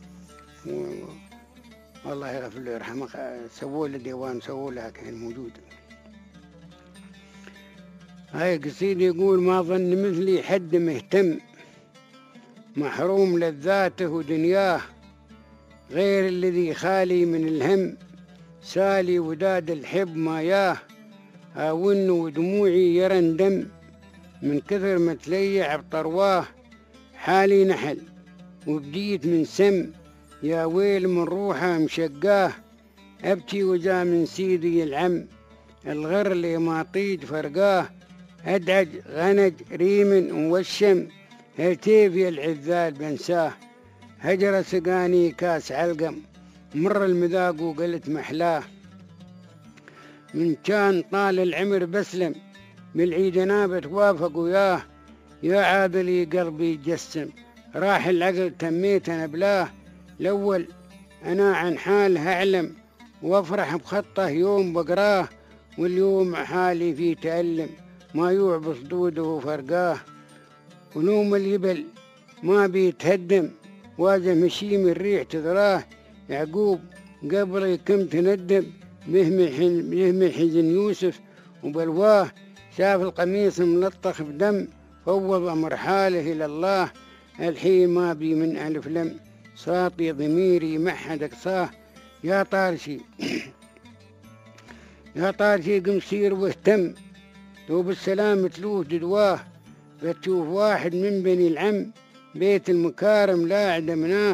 والله يغفر له ويرحمه، سووا له ديوان سووا له كان موجود. هاي القصيدة يقول: ما ظن مثلي حد مهتم، محروم لذاته ودنياه، غير الذي خالي من الهم، سالي وداد الحب ما ياه، آون ودموعي يرندم، من كثر ما تليع بطرواه، حالي نحل وبديت من سم، يا ويل من روحه مشقاه، أبكي وجا من سيدي العم، الغر اللي ما طيد فرقاه، أدعج غنج ريم ووشم، هتيف يا العذال بنساه، هجر سقاني كاس علقم، مر المذاق وقلت محلاه، من كان طال العمر بسلم، بالعيد نابت وافق وياه، يا عادلي قلبي جسم، راح العقل تميت أنا بلاه، الأول أنا عن حاله أعلم، وافرح بخطه يوم بقراه، واليوم حالي في تألم، ما يعبص دوده فرقاه، ونوم اليبل ما بيتهدم، واجه مشيم الريح تذراه، يعقوب قبل كم تندم، بهم حزن يوسف وبلواه، شاف القميص ملطخ بدم، فوض أمر حاله إلى الله، الحين ما بي من ألف لم، ساطي ضميري محد أقصاه، يا طارشي يا طارشي قم سير واهتم، لو بالسلام تلوه جدواه، فتشوف واحد من بني العم، بيت المكارم لا عدمناه،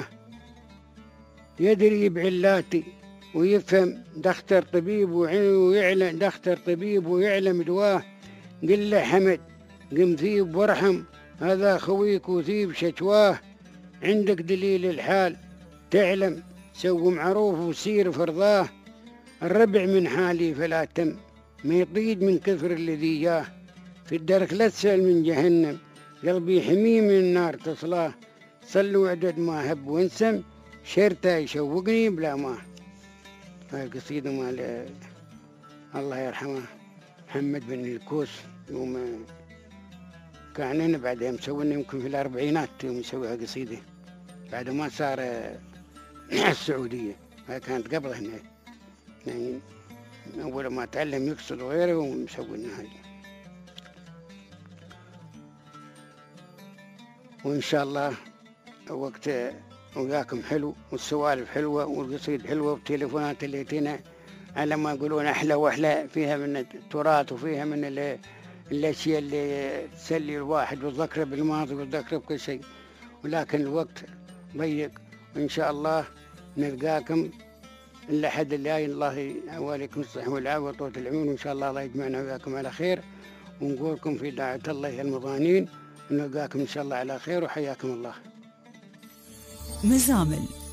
يدري بعلاتي ويفهم، دختر طبيب ويعلم دختر طبيب ويعلم دواه، قل له حمد قم ثيب وارحم، هذا خويك وثيب شتواه، عندك دليل الحال تعلم، سو معروف وسير فرضاه، الربع من حالي فلا تم، ما يطيد من كثر الذي ياه، في الدرك لا تسأل من جهنم، قلبي حميم من النار تصلاه، صلوا عدد ما هب وانسم، شرته يشوقني بلا ما. هاي القصيدة مال الله يرحمه محمد بن الكوس، يوم كان أنا بعدها مسوينا يمكن في الأربعينات، يوم يسويها قصيدة بعد ما صار السعودية. هاي كانت قبل هنا يعني أول ما تعلم يقصد غيره ومسوي لنا هاي. وإن شاء الله وقت وياكم حلو والسوالف حلوة والقصيد حلوة والتليفونات اللي تينا على ما يقولون أحلى وأحلى، فيها من التراث وفيها من الأشياء اللي تسلي الواحد وتذكره بالماضي وتذكره بكل شيء، ولكن الوقت ضيق. وإن شاء الله نلقاكم الأحد الجاي، الله يواليكم الصحة والعافية وطولة العمر، وإن شاء الله الله يجمعنا وياكم على خير، ونقولكم في داعة الله المضانين، ونلقاكم إن شاء الله على خير، وحياكم الله. مزامل